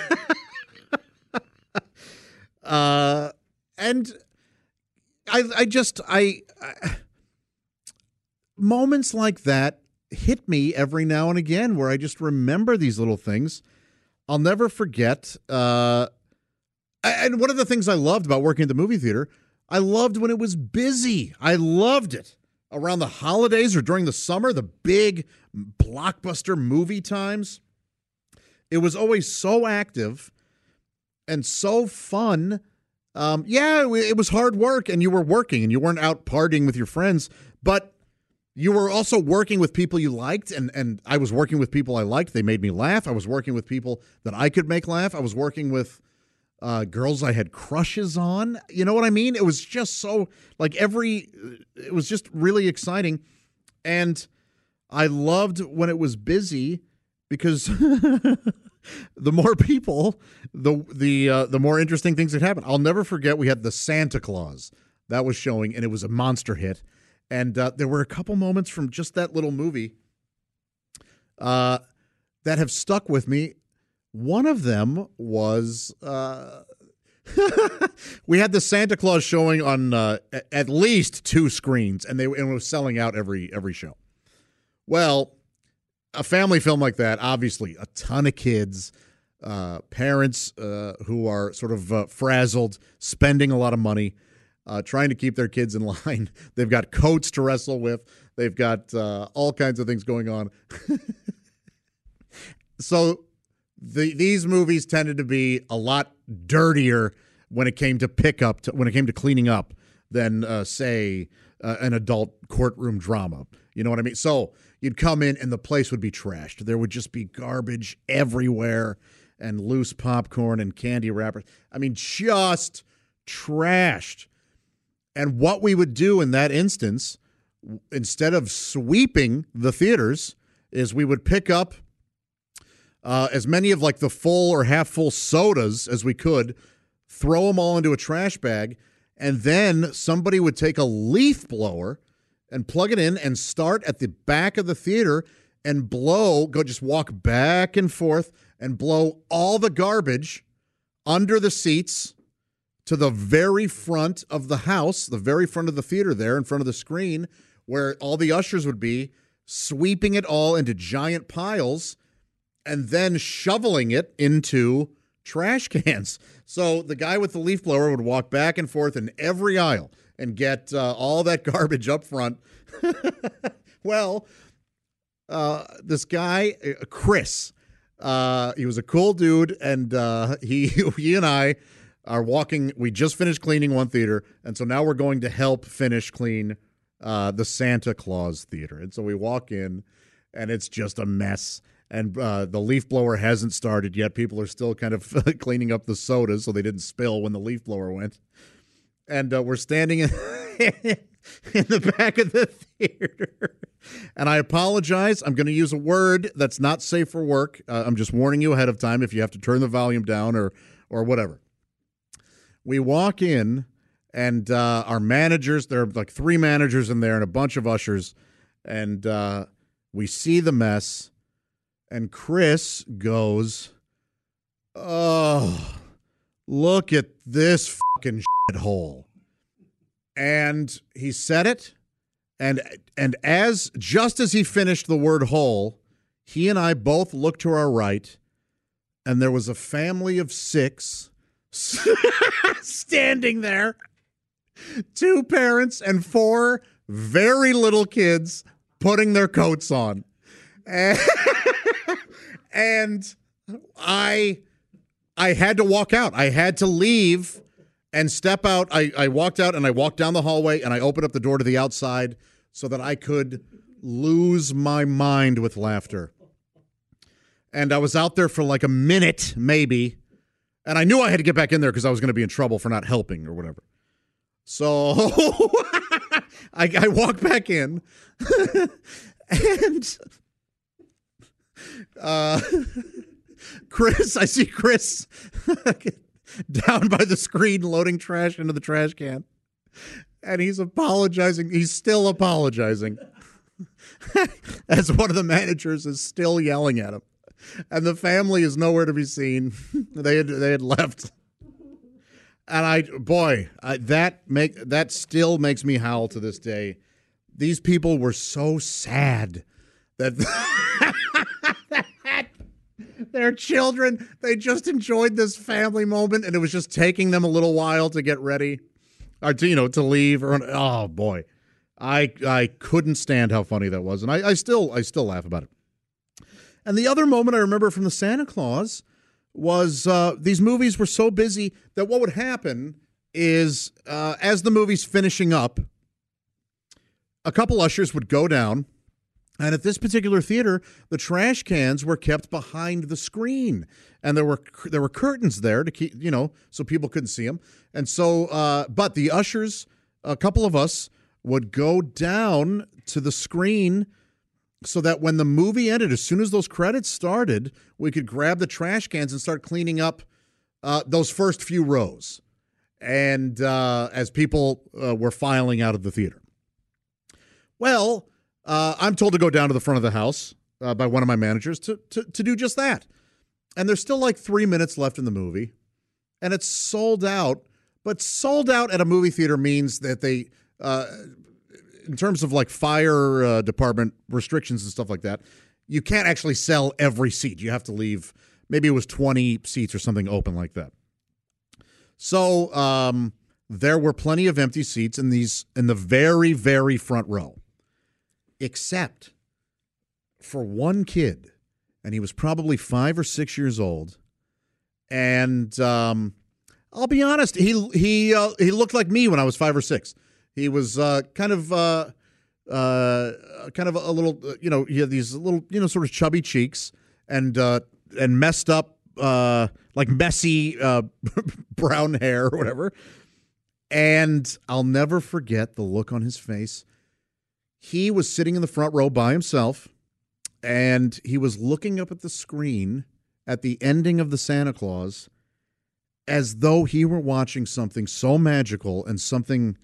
uh, and I I just I, I moments like that hit me every now and again, where I just remember these little things. I'll never forget. Uh, and one of the things I loved about working at the movie theater, I loved when it was busy. I loved it. Around the holidays or during the summer, the big blockbuster movie times, it was always so active and so fun. Um, yeah, it was hard work, and you were working, and you weren't out partying with your friends, but you were also working with people you liked, and, and I was working with people I liked. They made me laugh. I was working with people that I could make laugh. I was working with uh, girls I had crushes on. You know what I mean? It was just so, like, every, it was just really exciting. And I loved when it was busy because the more people, the the uh, the more interesting things that happen. I'll never forget we had the Santa Claus that was showing, and it was a monster hit. And uh, there were a couple moments from just that little movie uh, that have stuck with me. One of them was uh, we had the Santa Claus showing on uh, at least two screens, and they and it was selling out every every show. Well, a family film like that, obviously, a ton of kids, uh, parents uh, who are sort of uh, frazzled, spending a lot of money, uh, trying to keep their kids in line. They've got coats to wrestle with. They've got uh, all kinds of things going on. So the, these movies tended to be a lot dirtier when it came to pickup, to, when it came to cleaning up, than, uh, say, uh, an adult courtroom drama. You know what I mean? So you'd come in and the place would be trashed. There would just be garbage everywhere and loose popcorn and candy wrappers. I mean, just trashed. And what we would do in that instance, instead of sweeping the theaters, is we would pick up uh, as many of like the full or half full sodas as we could, throw them all into a trash bag, and then somebody would take a leaf blower and plug it in and start at the back of the theater and blow, go just walk back and forth and blow all the garbage under the seats to the very front of the house, the very front of the theater there in front of the screen where all the ushers would be, sweeping it all into giant piles and then shoveling it into trash cans. So the guy with the leaf blower would walk back and forth in every aisle and get uh, all that garbage up front. Well, uh, this guy, uh, Chris, uh, he was a cool dude, and uh, he, he and I are walking. We just finished cleaning one theater, and so now we're going to help finish clean uh, the Santa Claus theater. And so we walk in, and it's just a mess. And uh, the leaf blower hasn't started yet. People are still kind of cleaning up the sodas so they didn't spill when the leaf blower went. And uh, we're standing in, in the back of the theater. And I apologize. I'm going to use a word that's not safe for work. Uh, I'm just warning you ahead of time if you have to turn the volume down or or whatever. We walk in, and uh, our managers, there are like three managers in there and a bunch of ushers. And uh, we see the mess. And Chris goes, "Oh, look at this fucking shithole." And he said it, and and as just as he finished the word hole, he and I both looked to our right, and there was a family of six standing there. Two parents and four very little kids putting their coats on. And And I I had to walk out. I had to leave and step out. I, I walked out and I walked down the hallway and I opened up the door to the outside so that I could lose my mind with laughter. And I was out there for like a minute, maybe. And I knew I had to get back in there because I was going to be in trouble for not helping or whatever. So I, I walked back in and... Uh, Chris, I see Chris down by the screen loading trash into the trash can. And he's apologizing. He's still apologizing. As one of the managers is still yelling at him. And the family is nowhere to be seen. They had they had left. And I, boy, I, that make that still makes me howl to this day. These people were so sad that their children, they just enjoyed this family moment, and it was just taking them a little while to get ready, or to, you know, to leave. Or oh boy, I I couldn't stand how funny that was, and I, I still I still laugh about it. And the other moment I remember from the Santa Claus was uh, these movies were so busy that what would happen is uh, as the movie's finishing up, a couple ushers would go down And at this particular theater, the trash cans were kept behind the screen, and there were there were curtains there to keep, you know, so people couldn't see them. And so, uh, but the ushers, a couple of us, would go down to the screen so that when the movie ended, as soon as those credits started, we could grab the trash cans and start cleaning up uh, those first few rows. And uh, as people uh, were filing out of the theater, well. Uh, I'm told to go down to the front of the house uh, by one of my managers to, to to do just that. And there's still like three minutes left in the movie, and it's sold out. But sold out at a movie theater means that they, uh, in terms of like fire uh, department restrictions and stuff like that, you can't actually sell every seat. You have to leave, maybe it was twenty seats or something open like that. So um, there were plenty of empty seats in these in the very, very front row. Except for one kid, and he was probably five or six years old, and um, I'll be honest, he he uh, he looked like me when I was five or six. He was uh, kind of uh, uh, kind of a little, you know, he had these little, you know, sort of chubby cheeks and uh, and messed up, uh, like messy uh, brown hair or whatever. And I'll never forget the look on his face. He was sitting in the front row by himself, and he was looking up at the screen at the ending of the Santa Claus as though he were watching something so magical and something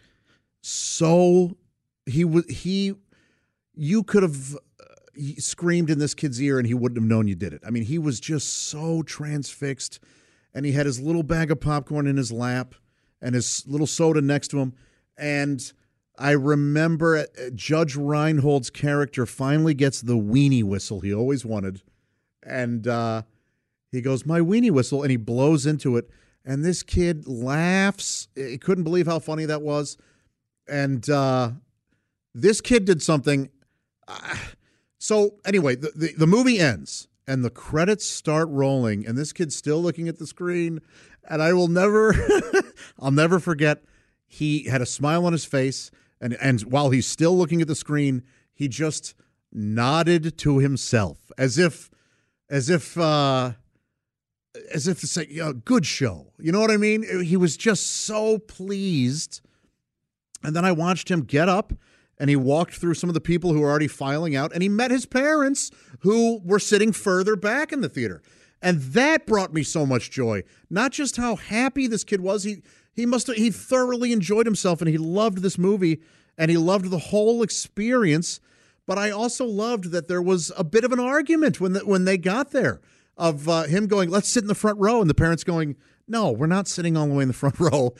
so he was he you could have screamed in this kid's ear and he wouldn't have known you did it. I mean, he was just so transfixed, and he had his little bag of popcorn in his lap and his little soda next to him, and I remember Judge Reinhold's character finally gets the weenie whistle he always wanted. And uh, he goes, "My weenie whistle," and he blows into it. And this kid laughs. He couldn't believe how funny that was. And uh, this kid did something. Uh, so anyway, the, the, the movie ends, and the credits start rolling, and this kid's still looking at the screen. And I will never, I'll never forget, he had a smile on his face. And and while he's still looking at the screen, he just nodded to himself as if, as if, uh, as if to say, "Yeah, good show." You know what I mean? He was just so pleased. And then I watched him get up, and he walked through some of the people who were already filing out, and he met his parents who were sitting further back in the theater. And that brought me so much joy. Not just how happy this kid was. He he must have, he thoroughly enjoyed himself, and he loved this movie, and he loved the whole experience. But I also loved that there was a bit of an argument when the, when they got there of uh, him going, "Let's sit in the front row," and the parents going, "No, we're not sitting all the way in the front row."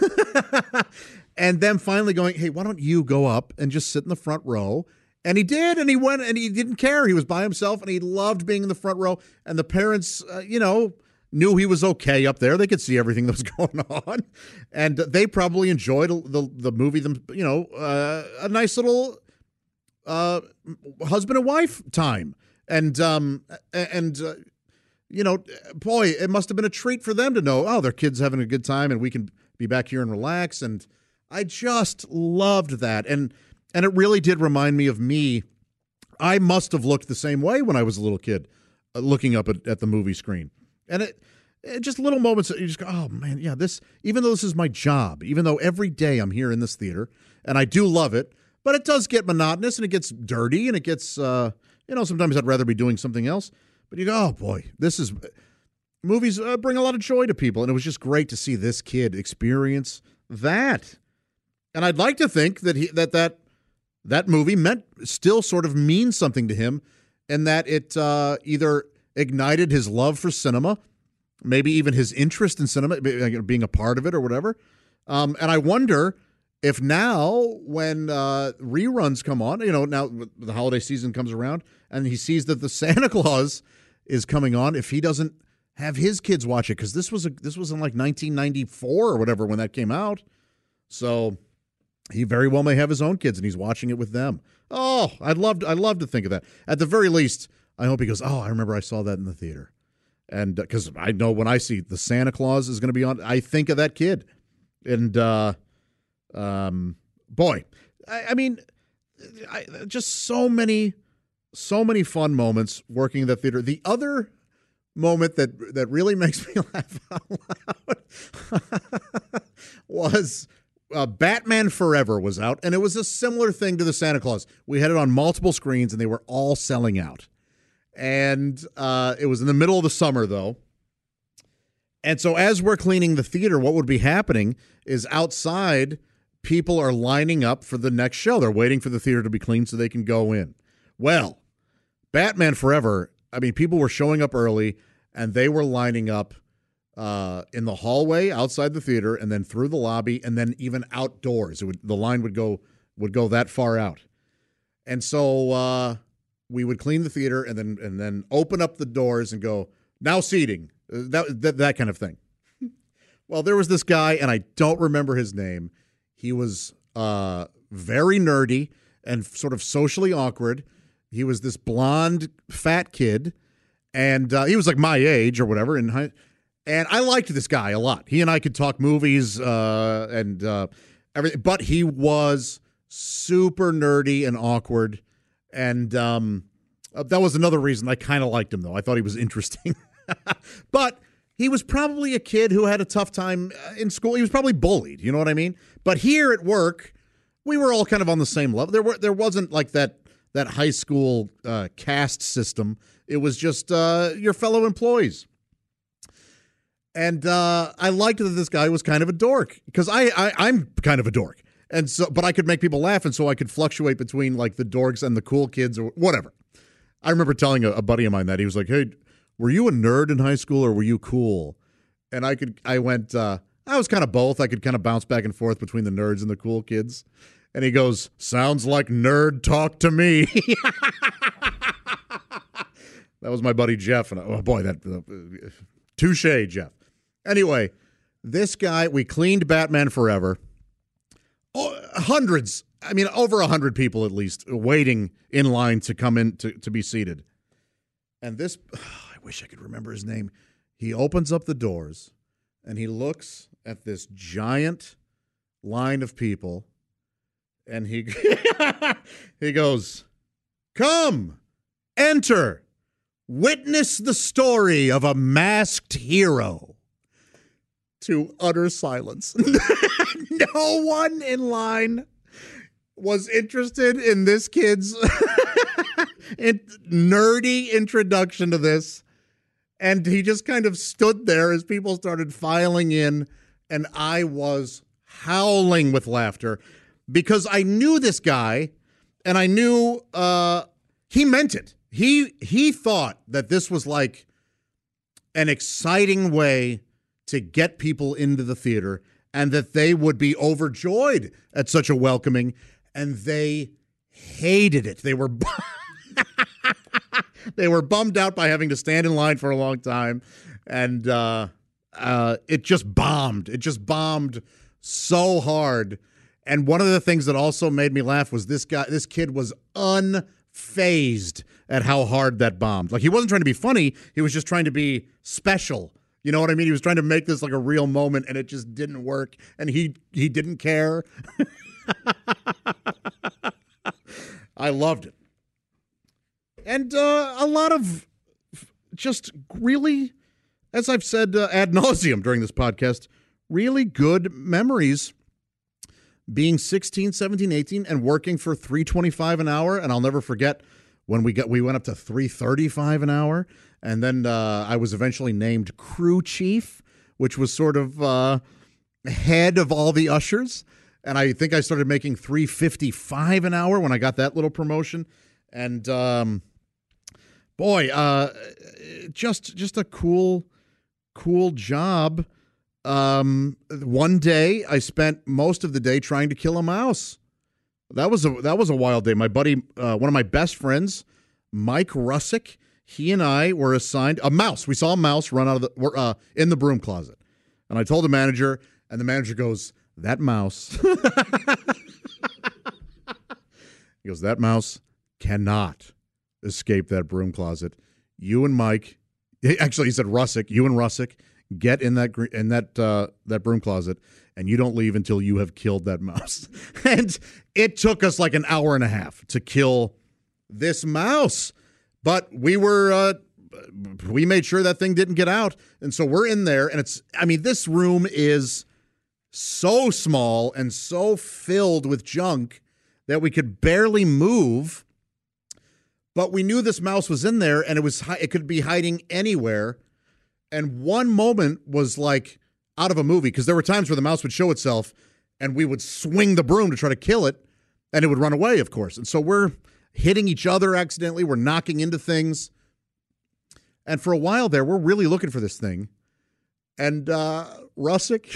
And them finally going, "Hey, why don't you go up and just sit in the front row?" And he did, and he went, and he didn't care. He was by himself, and he loved being in the front row. And the parents, uh, you know, knew he was okay up there. They could see everything that was going on, and they probably enjoyed the the movie. Them, you know, uh, a nice little uh, husband and wife time, and um, and uh, you know, boy, it must have been a treat for them to know, oh, their kid's having a good time, and we can be back here and relax. And I just loved that, and. And it really did remind me of me. I must have looked the same way when I was a little kid, uh, looking up at, at the movie screen. And it, it just little moments that you just go, oh, man, yeah, this, even though this is my job, even though every day I'm here in this theater, and I do love it, but it does get monotonous, and it gets dirty, and it gets, uh, you know, sometimes I'd rather be doing something else. But you go, oh, boy, this is, movies uh, bring a lot of joy to people. And it was just great to see this kid experience that. And I'd like to think that he, that that, That movie meant still sort of means something to him, and that it uh, either ignited his love for cinema, maybe even his interest in cinema, being a part of it or whatever. Um, and I wonder if now when uh, reruns come on, you know, now the holiday season comes around and he sees that the Santa Claus is coming on, if he doesn't have his kids watch it, because this was a, this was in like nineteen ninety-four or whatever when that came out. So he very well may have his own kids, and he's watching it with them. Oh, I'd love to, I'd love to think of that. At the very least, I hope he goes, oh, I remember I saw that in the theater. And because uh, I know when I see the Santa Claus is going to be on, I think of that kid. And, uh, um, boy, I, I mean, I, just so many so many fun moments working in the theater. The other moment that that really makes me laugh out loud was uh, Batman Forever was out, and it was a similar thing to the Santa Claus. We had it on multiple screens, and they were all selling out. And uh, it was in the middle of the summer, though. And so as we're cleaning the theater, what would be happening is outside, people are lining up for the next show. They're waiting for the theater to be cleaned so they can go in. Well, Batman Forever, I mean, people were showing up early, and they were lining up uh, in the hallway outside the theater, and then through the lobby, and then even outdoors. It would, the line would go would go that far out. And so uh, we would clean the theater, and then and then open up the doors and go, now seating, that that, that kind of thing. Well, there was this guy, and I don't remember his name. He was uh, very nerdy and sort of socially awkward. He was this blonde, fat kid, and uh, he was like my age or whatever. And I, and I liked this guy a lot. He and I could talk movies uh, and uh, everything, but he was super nerdy and awkward. And um, that was another reason I kind of liked him, though. I thought he was interesting. But he was probably a kid who had a tough time in school. He was probably bullied, you know what I mean? But here at work, we were all kind of on the same level. There were there wasn't like that that high school uh, caste system. It was just uh, your fellow employees. And uh, I liked that this guy was kind of a dork because I, I I'm kind of a dork, and so but I could make people laugh, and so I could fluctuate between like the dorks and the cool kids or whatever. I remember telling a, a buddy of mine that he was like, "Hey, were you a nerd in high school or were you cool?" And I could I went uh, I was kind of both. I could kind of bounce back and forth between the nerds and the cool kids. And he goes, "Sounds like nerd talk to me." That was my buddy Jeff, and oh boy, that uh, touche, Jeff. Anyway, this guy, we cleaned Batman Forever. Oh, hundreds, I mean, over a hundred people at least waiting in line to come in to, to be seated. And this, oh, I wish I could remember his name. He opens up the doors, and he looks at this giant line of people. And he he goes, "Come, enter, witness the story of a masked hero." To utter silence. No one in line was interested in this kid's nerdy introduction to this. And he just kind of stood there as people started filing in, and I was howling with laughter. Because I knew this guy, and I knew uh, he meant it. He he thought that this was like an exciting way to get people into the theater, and that they would be overjoyed at such a welcoming, and they hated it. They were they were bummed out by having to stand in line for a long time, and uh, uh, it just bombed. It just bombed so hard. And one of the things that also made me laugh was this guy, this kid was unfazed at how hard that bombed. Like, he wasn't trying to be funny. He was just trying to be special. You know what I mean? He was trying to make this like a real moment, and it just didn't work. And he, he didn't care. I loved it. And uh, a lot of just really, as I've said uh, ad nauseum during this podcast, really good memories being sixteen, seventeen, eighteen and working for three twenty-five an hour. And I'll never forget when we got we went up to three thirty-five an hour. And then uh, I was eventually named crew chief, which was sort of uh, head of all the ushers. And I think I started making three fifty-five an hour when I got that little promotion. And um, boy, uh, just just a cool, cool job. Um, one day I spent most of the day trying to kill a mouse. That was a that was a wild day. My buddy, uh, one of my best friends, Mike Russick, he and I were assigned a mouse. We saw a mouse run out of the uh, in the broom closet, and I told the manager, and the manager goes, "That mouse." He goes, "That mouse cannot escape that broom closet. You and Mike," actually he said Russick, "you and Russick, get in that in that uh, that broom closet, and you don't leave until you have killed that mouse." And it took us like an hour and a half to kill this mouse. But we were, uh, we made sure that thing didn't get out. And so we're in there, and it's, I mean, this room is so small and so filled with junk that we could barely move. But we knew this mouse was in there, and it was it could be hiding anywhere. And one moment was like out of a movie, because there were times where the mouse would show itself, and we would swing the broom to try to kill it, and it would run away, of course. And so we're hitting each other accidentally. We're knocking into things. And for a while there, we're really looking for this thing. And uh, Russick,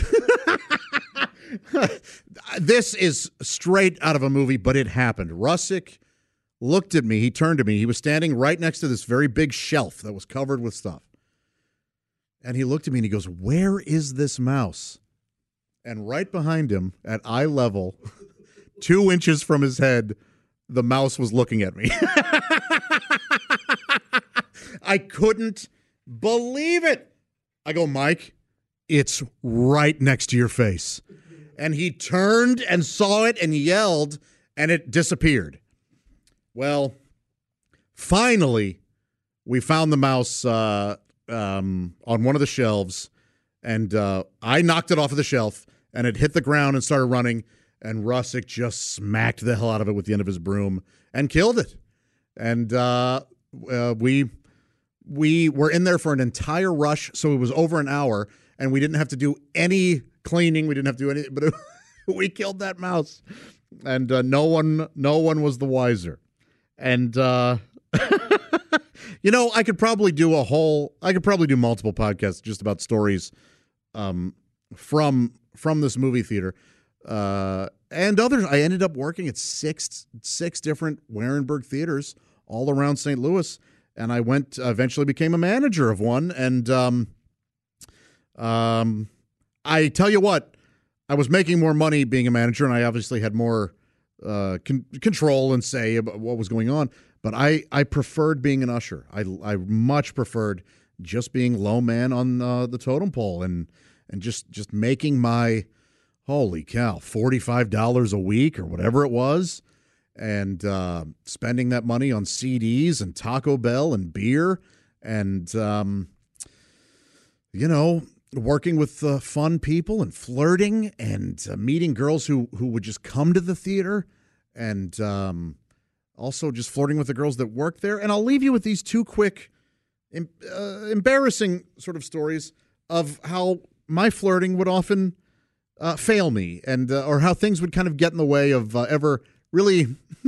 this is straight out of a movie, but it happened. Russick looked at me. He turned to me. He was standing right next to this very big shelf that was covered with stuff. And he looked at me and he goes, "Where is this mouse?" And right behind him, at eye level, two inches from his head, the mouse was looking at me. I couldn't believe it. I go, "Mike, it's right next to your face." And he turned and saw it and yelled, and it disappeared. Well, finally, we found the mouse uh, um, on one of the shelves, and uh, I knocked it off of the shelf, and it hit the ground and started running, and Russick just smacked the hell out of it with the end of his broom and killed it. And uh, uh, we we were in there for an entire rush, so it was over an hour, and we didn't have to do any cleaning. We didn't have to do anything, but it, we killed that mouse, and uh, no one no one was the wiser. And, uh, you know, I could probably do a whole, I could probably do multiple podcasts just about stories um, from from this movie theater uh, and others. I ended up working at six six different Warenberg theaters all around Saint Louis, and I went, uh, eventually became a manager of one. And um, um, I tell you what, I was making more money being a manager, and I obviously had more Uh, con- control and say about what was going on, but I, I preferred being an usher. I, I much preferred just being low man on uh, the totem pole and and just just making my, holy cow, forty-five dollars a week or whatever it was, and uh, spending that money on C Ds and Taco Bell and beer and um, you know, working with uh, fun people and flirting and uh, meeting girls who who would just come to the theater, and um, also just flirting with the girls that work there. And I'll leave you with these two quick, em- uh, embarrassing sort of stories of how my flirting would often uh, fail me, and uh, or how things would kind of get in the way of uh, ever really.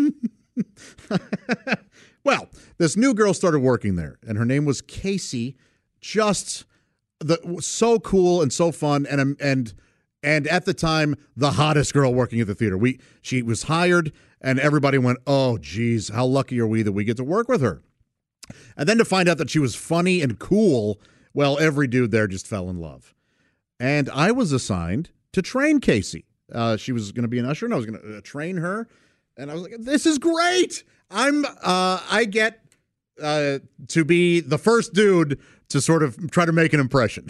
Well, this new girl started working there, and her name was Casey. Just The, so cool and so fun, and and and at the time, the hottest girl working at the theater. We she was hired, and everybody went, "Oh, geez, how lucky are we that we get to work with her?" And then to find out that she was funny and cool, well, every dude there just fell in love. And I was assigned to train Casey. Uh, she was going to be an usher, and I was going to uh, train her. And I was like, "This is great! I'm uh, I get uh, to be the first dude to sort of try to make an impression."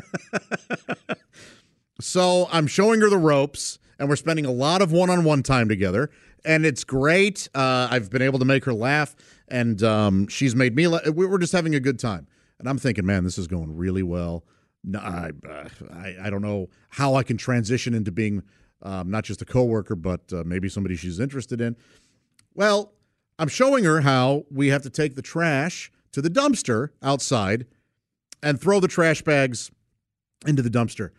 So I'm showing her the ropes, and we're spending a lot of one-on-one time together, and it's great. Uh, I've been able to make her laugh, and um, she's made me laugh. We were just having a good time. And I'm thinking, man, this is going really well. No, I, uh, I, I don't know how I can transition into being um, not just a coworker, but uh, maybe somebody she's interested in. Well, I'm showing her how we have to take the trash to the dumpster outside and throw the trash bags into the dumpster.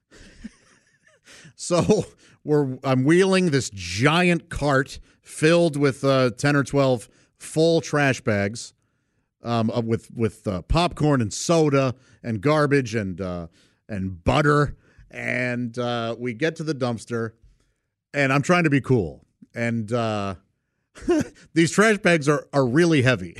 So we're I'm wheeling this giant cart filled with uh, ten or twelve full trash bags um, uh, with with uh, popcorn and soda and garbage and uh, and butter. And uh, we get to the dumpster, and I'm trying to be cool. And uh, these trash bags are, are really heavy.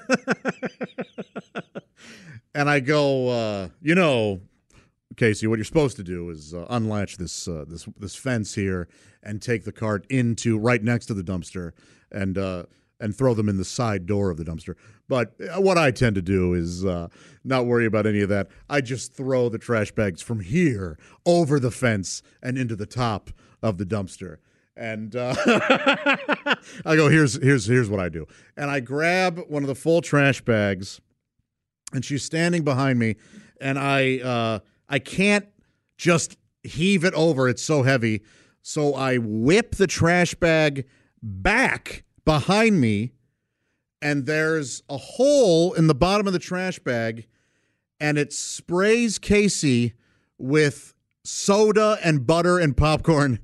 And I go, uh, you know, Casey, what you're supposed to do is uh, unlatch this uh, this this fence here and take the cart into right next to the dumpster and uh, and throw them in the side door of the dumpster. But what I tend to do is uh, not worry about any of that. I just throw the trash bags from here over the fence and into the top of the dumpster. And uh, I go, here's here's here's what I do. And I grab one of the full trash bags, and she's standing behind me, and I uh, I can't just heave it over. It's so heavy. So I whip the trash bag back behind me, and there's a hole in the bottom of the trash bag, and it sprays Casey with soda and butter and popcorn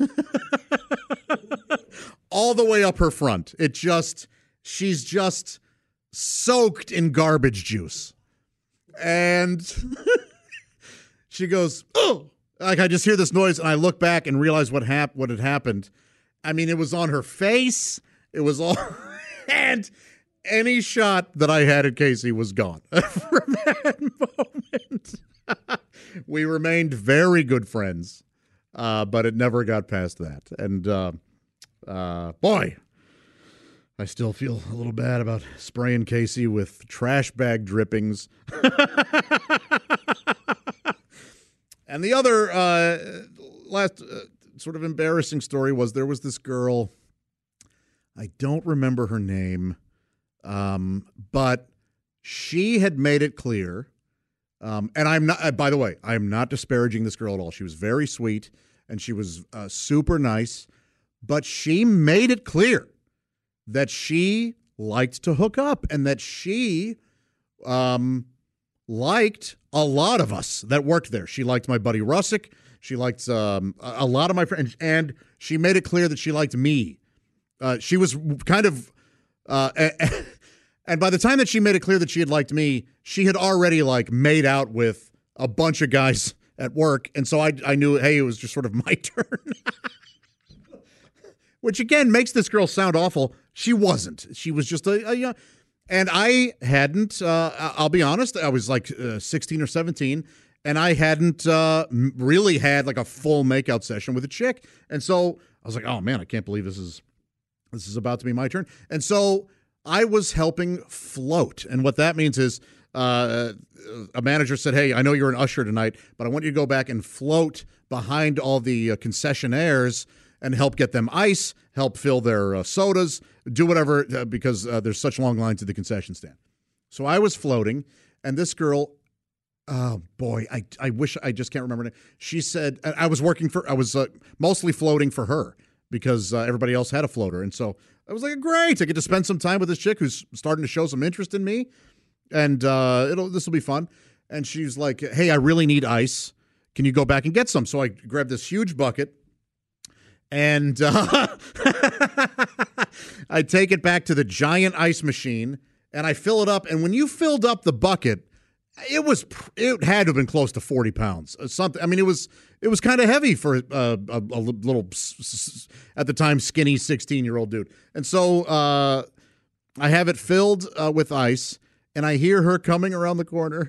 all the way up her front. It just, she's just soaked in garbage juice. And she goes, oh, like I just hear this noise and I look back and realize what hap- what had happened. I mean, it was on her face. It was all, and any shot that I had at Casey was gone from that moment. We remained very good friends, uh, but it never got past that. And uh, uh, boy, I still feel a little bad about spraying Casey with trash bag drippings. And the other uh, last uh, sort of embarrassing story was there was this girl, I don't remember her name, um, but she had made it clear, um, and I'm not, uh, by the way, I'm not disparaging this girl at all. She was very sweet, and she was uh, super nice, but she made it clear that she liked to hook up and that she um, liked a lot of us that worked there. She liked my buddy Russick. She liked um, a lot of my friends, and she made it clear that she liked me. Uh, she was kind of, uh, and by the time that she made it clear that she had liked me, she had already like made out with a bunch of guys at work, and so I I knew, hey, it was just sort of my turn. Which again makes this girl sound awful. She wasn't. She was just a, a young. And I hadn't, uh, I'll be honest, I was like uh, sixteen or seventeen, and I hadn't uh, really had like a full makeout session with a chick. And so I was like, oh man, I can't believe this is this is about to be my turn. And so I was helping float. And what that means is uh, a manager said, hey, I know you're an usher tonight, but I want you to go back and float behind all the uh, concessionaires and help get them ice, help fill their uh, sodas, do whatever, uh, because uh, there's such long lines at the concession stand. So I was floating, and this girl, oh boy, I I wish I just can't remember her name. She said, I was working for, I was uh, mostly floating for her because uh, everybody else had a floater. And so I was like, great, I get to spend some time with this chick who's starting to show some interest in me, and uh, it'll this will be fun. And she's like, hey, I really need ice. Can you go back and get some? So I grabbed this huge bucket, and uh, I take it back to the giant ice machine, and I fill it up. And when you filled up the bucket, it was it had to have been close to forty pounds. Something. I mean, it was it was kind of heavy for uh, a, a little at the time skinny sixteen year old dude. And so uh, I have it filled uh, with ice, and I hear her coming around the corner,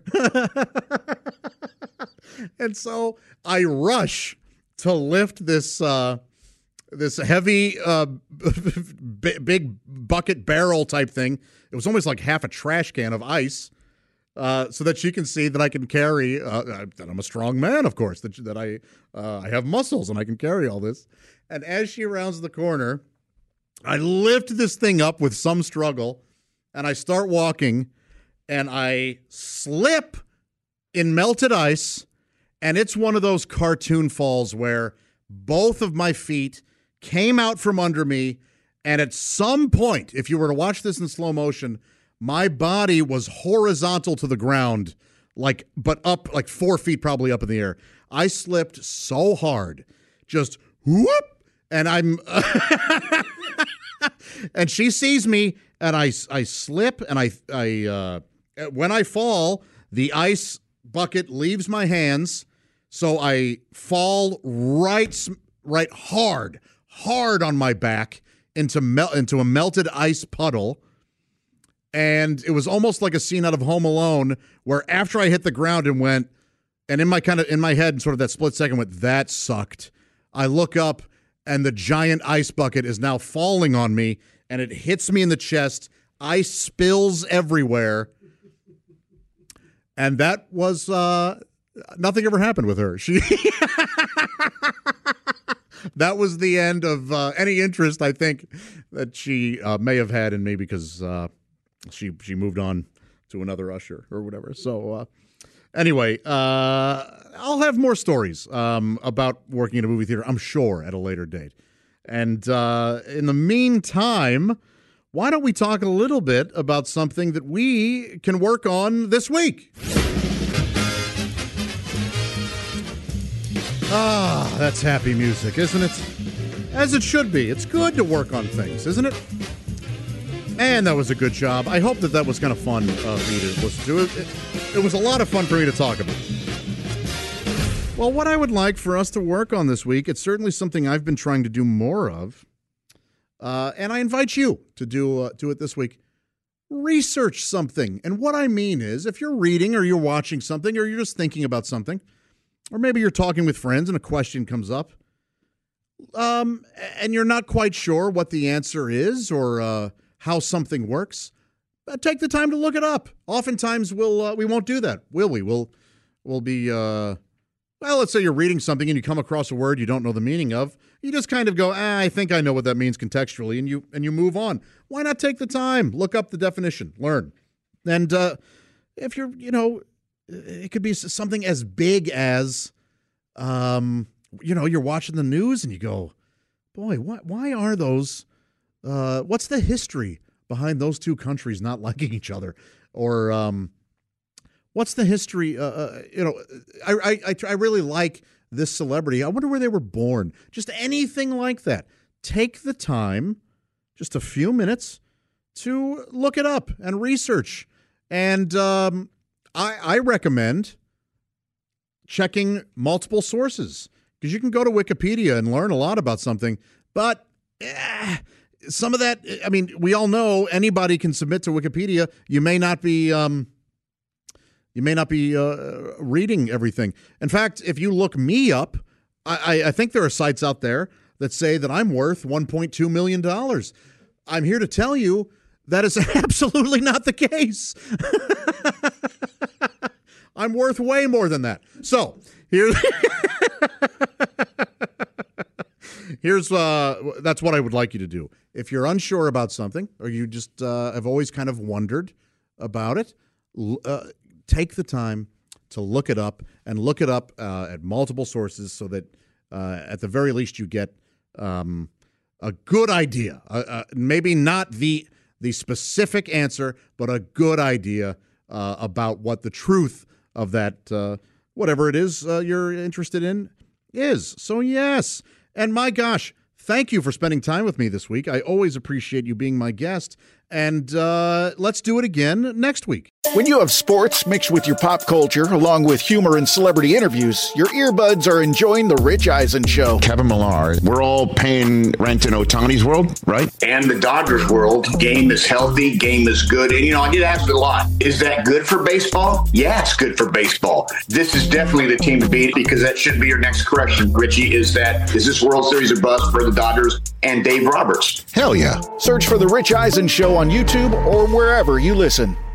and so I rush to lift this. Uh, This heavy, uh, big bucket barrel type thing. It was almost like half a trash can of ice, uh, so that she can see that I can carry. Uh, that I'm a strong man, of course. That that I uh, I have muscles and I can carry all this. And as she rounds the corner, I lift this thing up with some struggle, and I start walking, and I slip in melted ice, and it's one of those cartoon falls where both of my feet came out from under me, and at some point, if you were to watch this in slow motion, my body was horizontal to the ground, like but up like four feet probably up in the air. I slipped so hard, just whoop, and I'm and she sees me, and I I slip, and I I uh, when I fall, the ice bucket leaves my hands, so I fall right right hard. hard on my back into mel- into a melted ice puddle. And it was almost like a scene out of Home Alone where after I hit the ground and went, and in my kind of in my head, sort of that split second went, that sucked. I look up and the giant ice bucket is now falling on me and it hits me in the chest. Ice spills everywhere. And that was, uh, nothing ever happened with her. She... that was the end of uh, any interest, I think, that she uh, may have had in me because uh, she she moved on to another usher or whatever. So uh, anyway, uh, I'll have more stories um, about working in a movie theater, I'm sure, at a later date. And uh, in the meantime, why don't we talk a little bit about something that we can work on this week? Ah, that's happy music, isn't it? As it should be. It's good to work on things, isn't it? And that was a good job. I hope that that was kind of fun uh, for you to listen to. It, it, it was a lot of fun for me to talk about. Well, what I would like for us to work on this week, it's certainly something I've been trying to do more of, uh, and I invite you to do, uh, do it this week. Research something. And what I mean is, if you're reading or you're watching something or you're just thinking about something, or maybe you're talking with friends and a question comes up, um, and you're not quite sure what the answer is or uh, how something works, uh, take the time to look it up. Oftentimes, we'll uh, we won't do that, will we? We'll we'll be uh, well. Let's say you're reading something and you come across a word you don't know the meaning of. You just kind of go, ah, I think I know what that means contextually, and you and you move on. Why not take the time, look up the definition, learn, and uh, if you're, you know. It could be something as big as, um, you know, you're watching the news and you go, boy, why, why are those, uh, what's the history behind those two countries not liking each other? Or um, what's the history, uh, uh, you know, I, I, I really like this celebrity. I wonder where they were born. Just anything like that. Take the time, just a few minutes, to look it up and research. And, um, I, I recommend checking multiple sources because you can go to Wikipedia and learn a lot about something, but eh, some of that, I mean, we all know anybody can submit to Wikipedia. You may not be, um, you may not be uh, reading everything. In fact, if you look me up, I, I think there are sites out there that say that I'm worth one point two million dollars. I'm here to tell you that is absolutely not the case. I'm worth way more than that. So here, here's uh, that's what I would like you to do. If you're unsure about something, or you just uh, have always kind of wondered about it, uh, take the time to look it up and look it up uh, at multiple sources, so that uh, at the very least you get um, a good idea. Uh, uh, maybe not the the specific answer, but a good idea uh, about what the truth of that, uh, whatever it is uh, you're interested in, is. So, yes. And my gosh, thank you for spending time with me this week. I always appreciate you being my guest. And uh, let's do it again next week. When you have sports mixed with your pop culture, along with humor and celebrity interviews, your earbuds are enjoying The Rich Eisen Show. Kevin Millar, we're all paying rent in Ohtani's world, right? And the Dodgers world, game is healthy, game is good. And, you know, I get asked a lot, is that good for baseball? Yeah, it's good for baseball. This is definitely the team to beat, because that should be your next correction, Richie, is that, is this World Series a bust for the Dodgers and Dave Roberts? Hell yeah. Search for The Rich Eisen Show on YouTube or wherever you listen.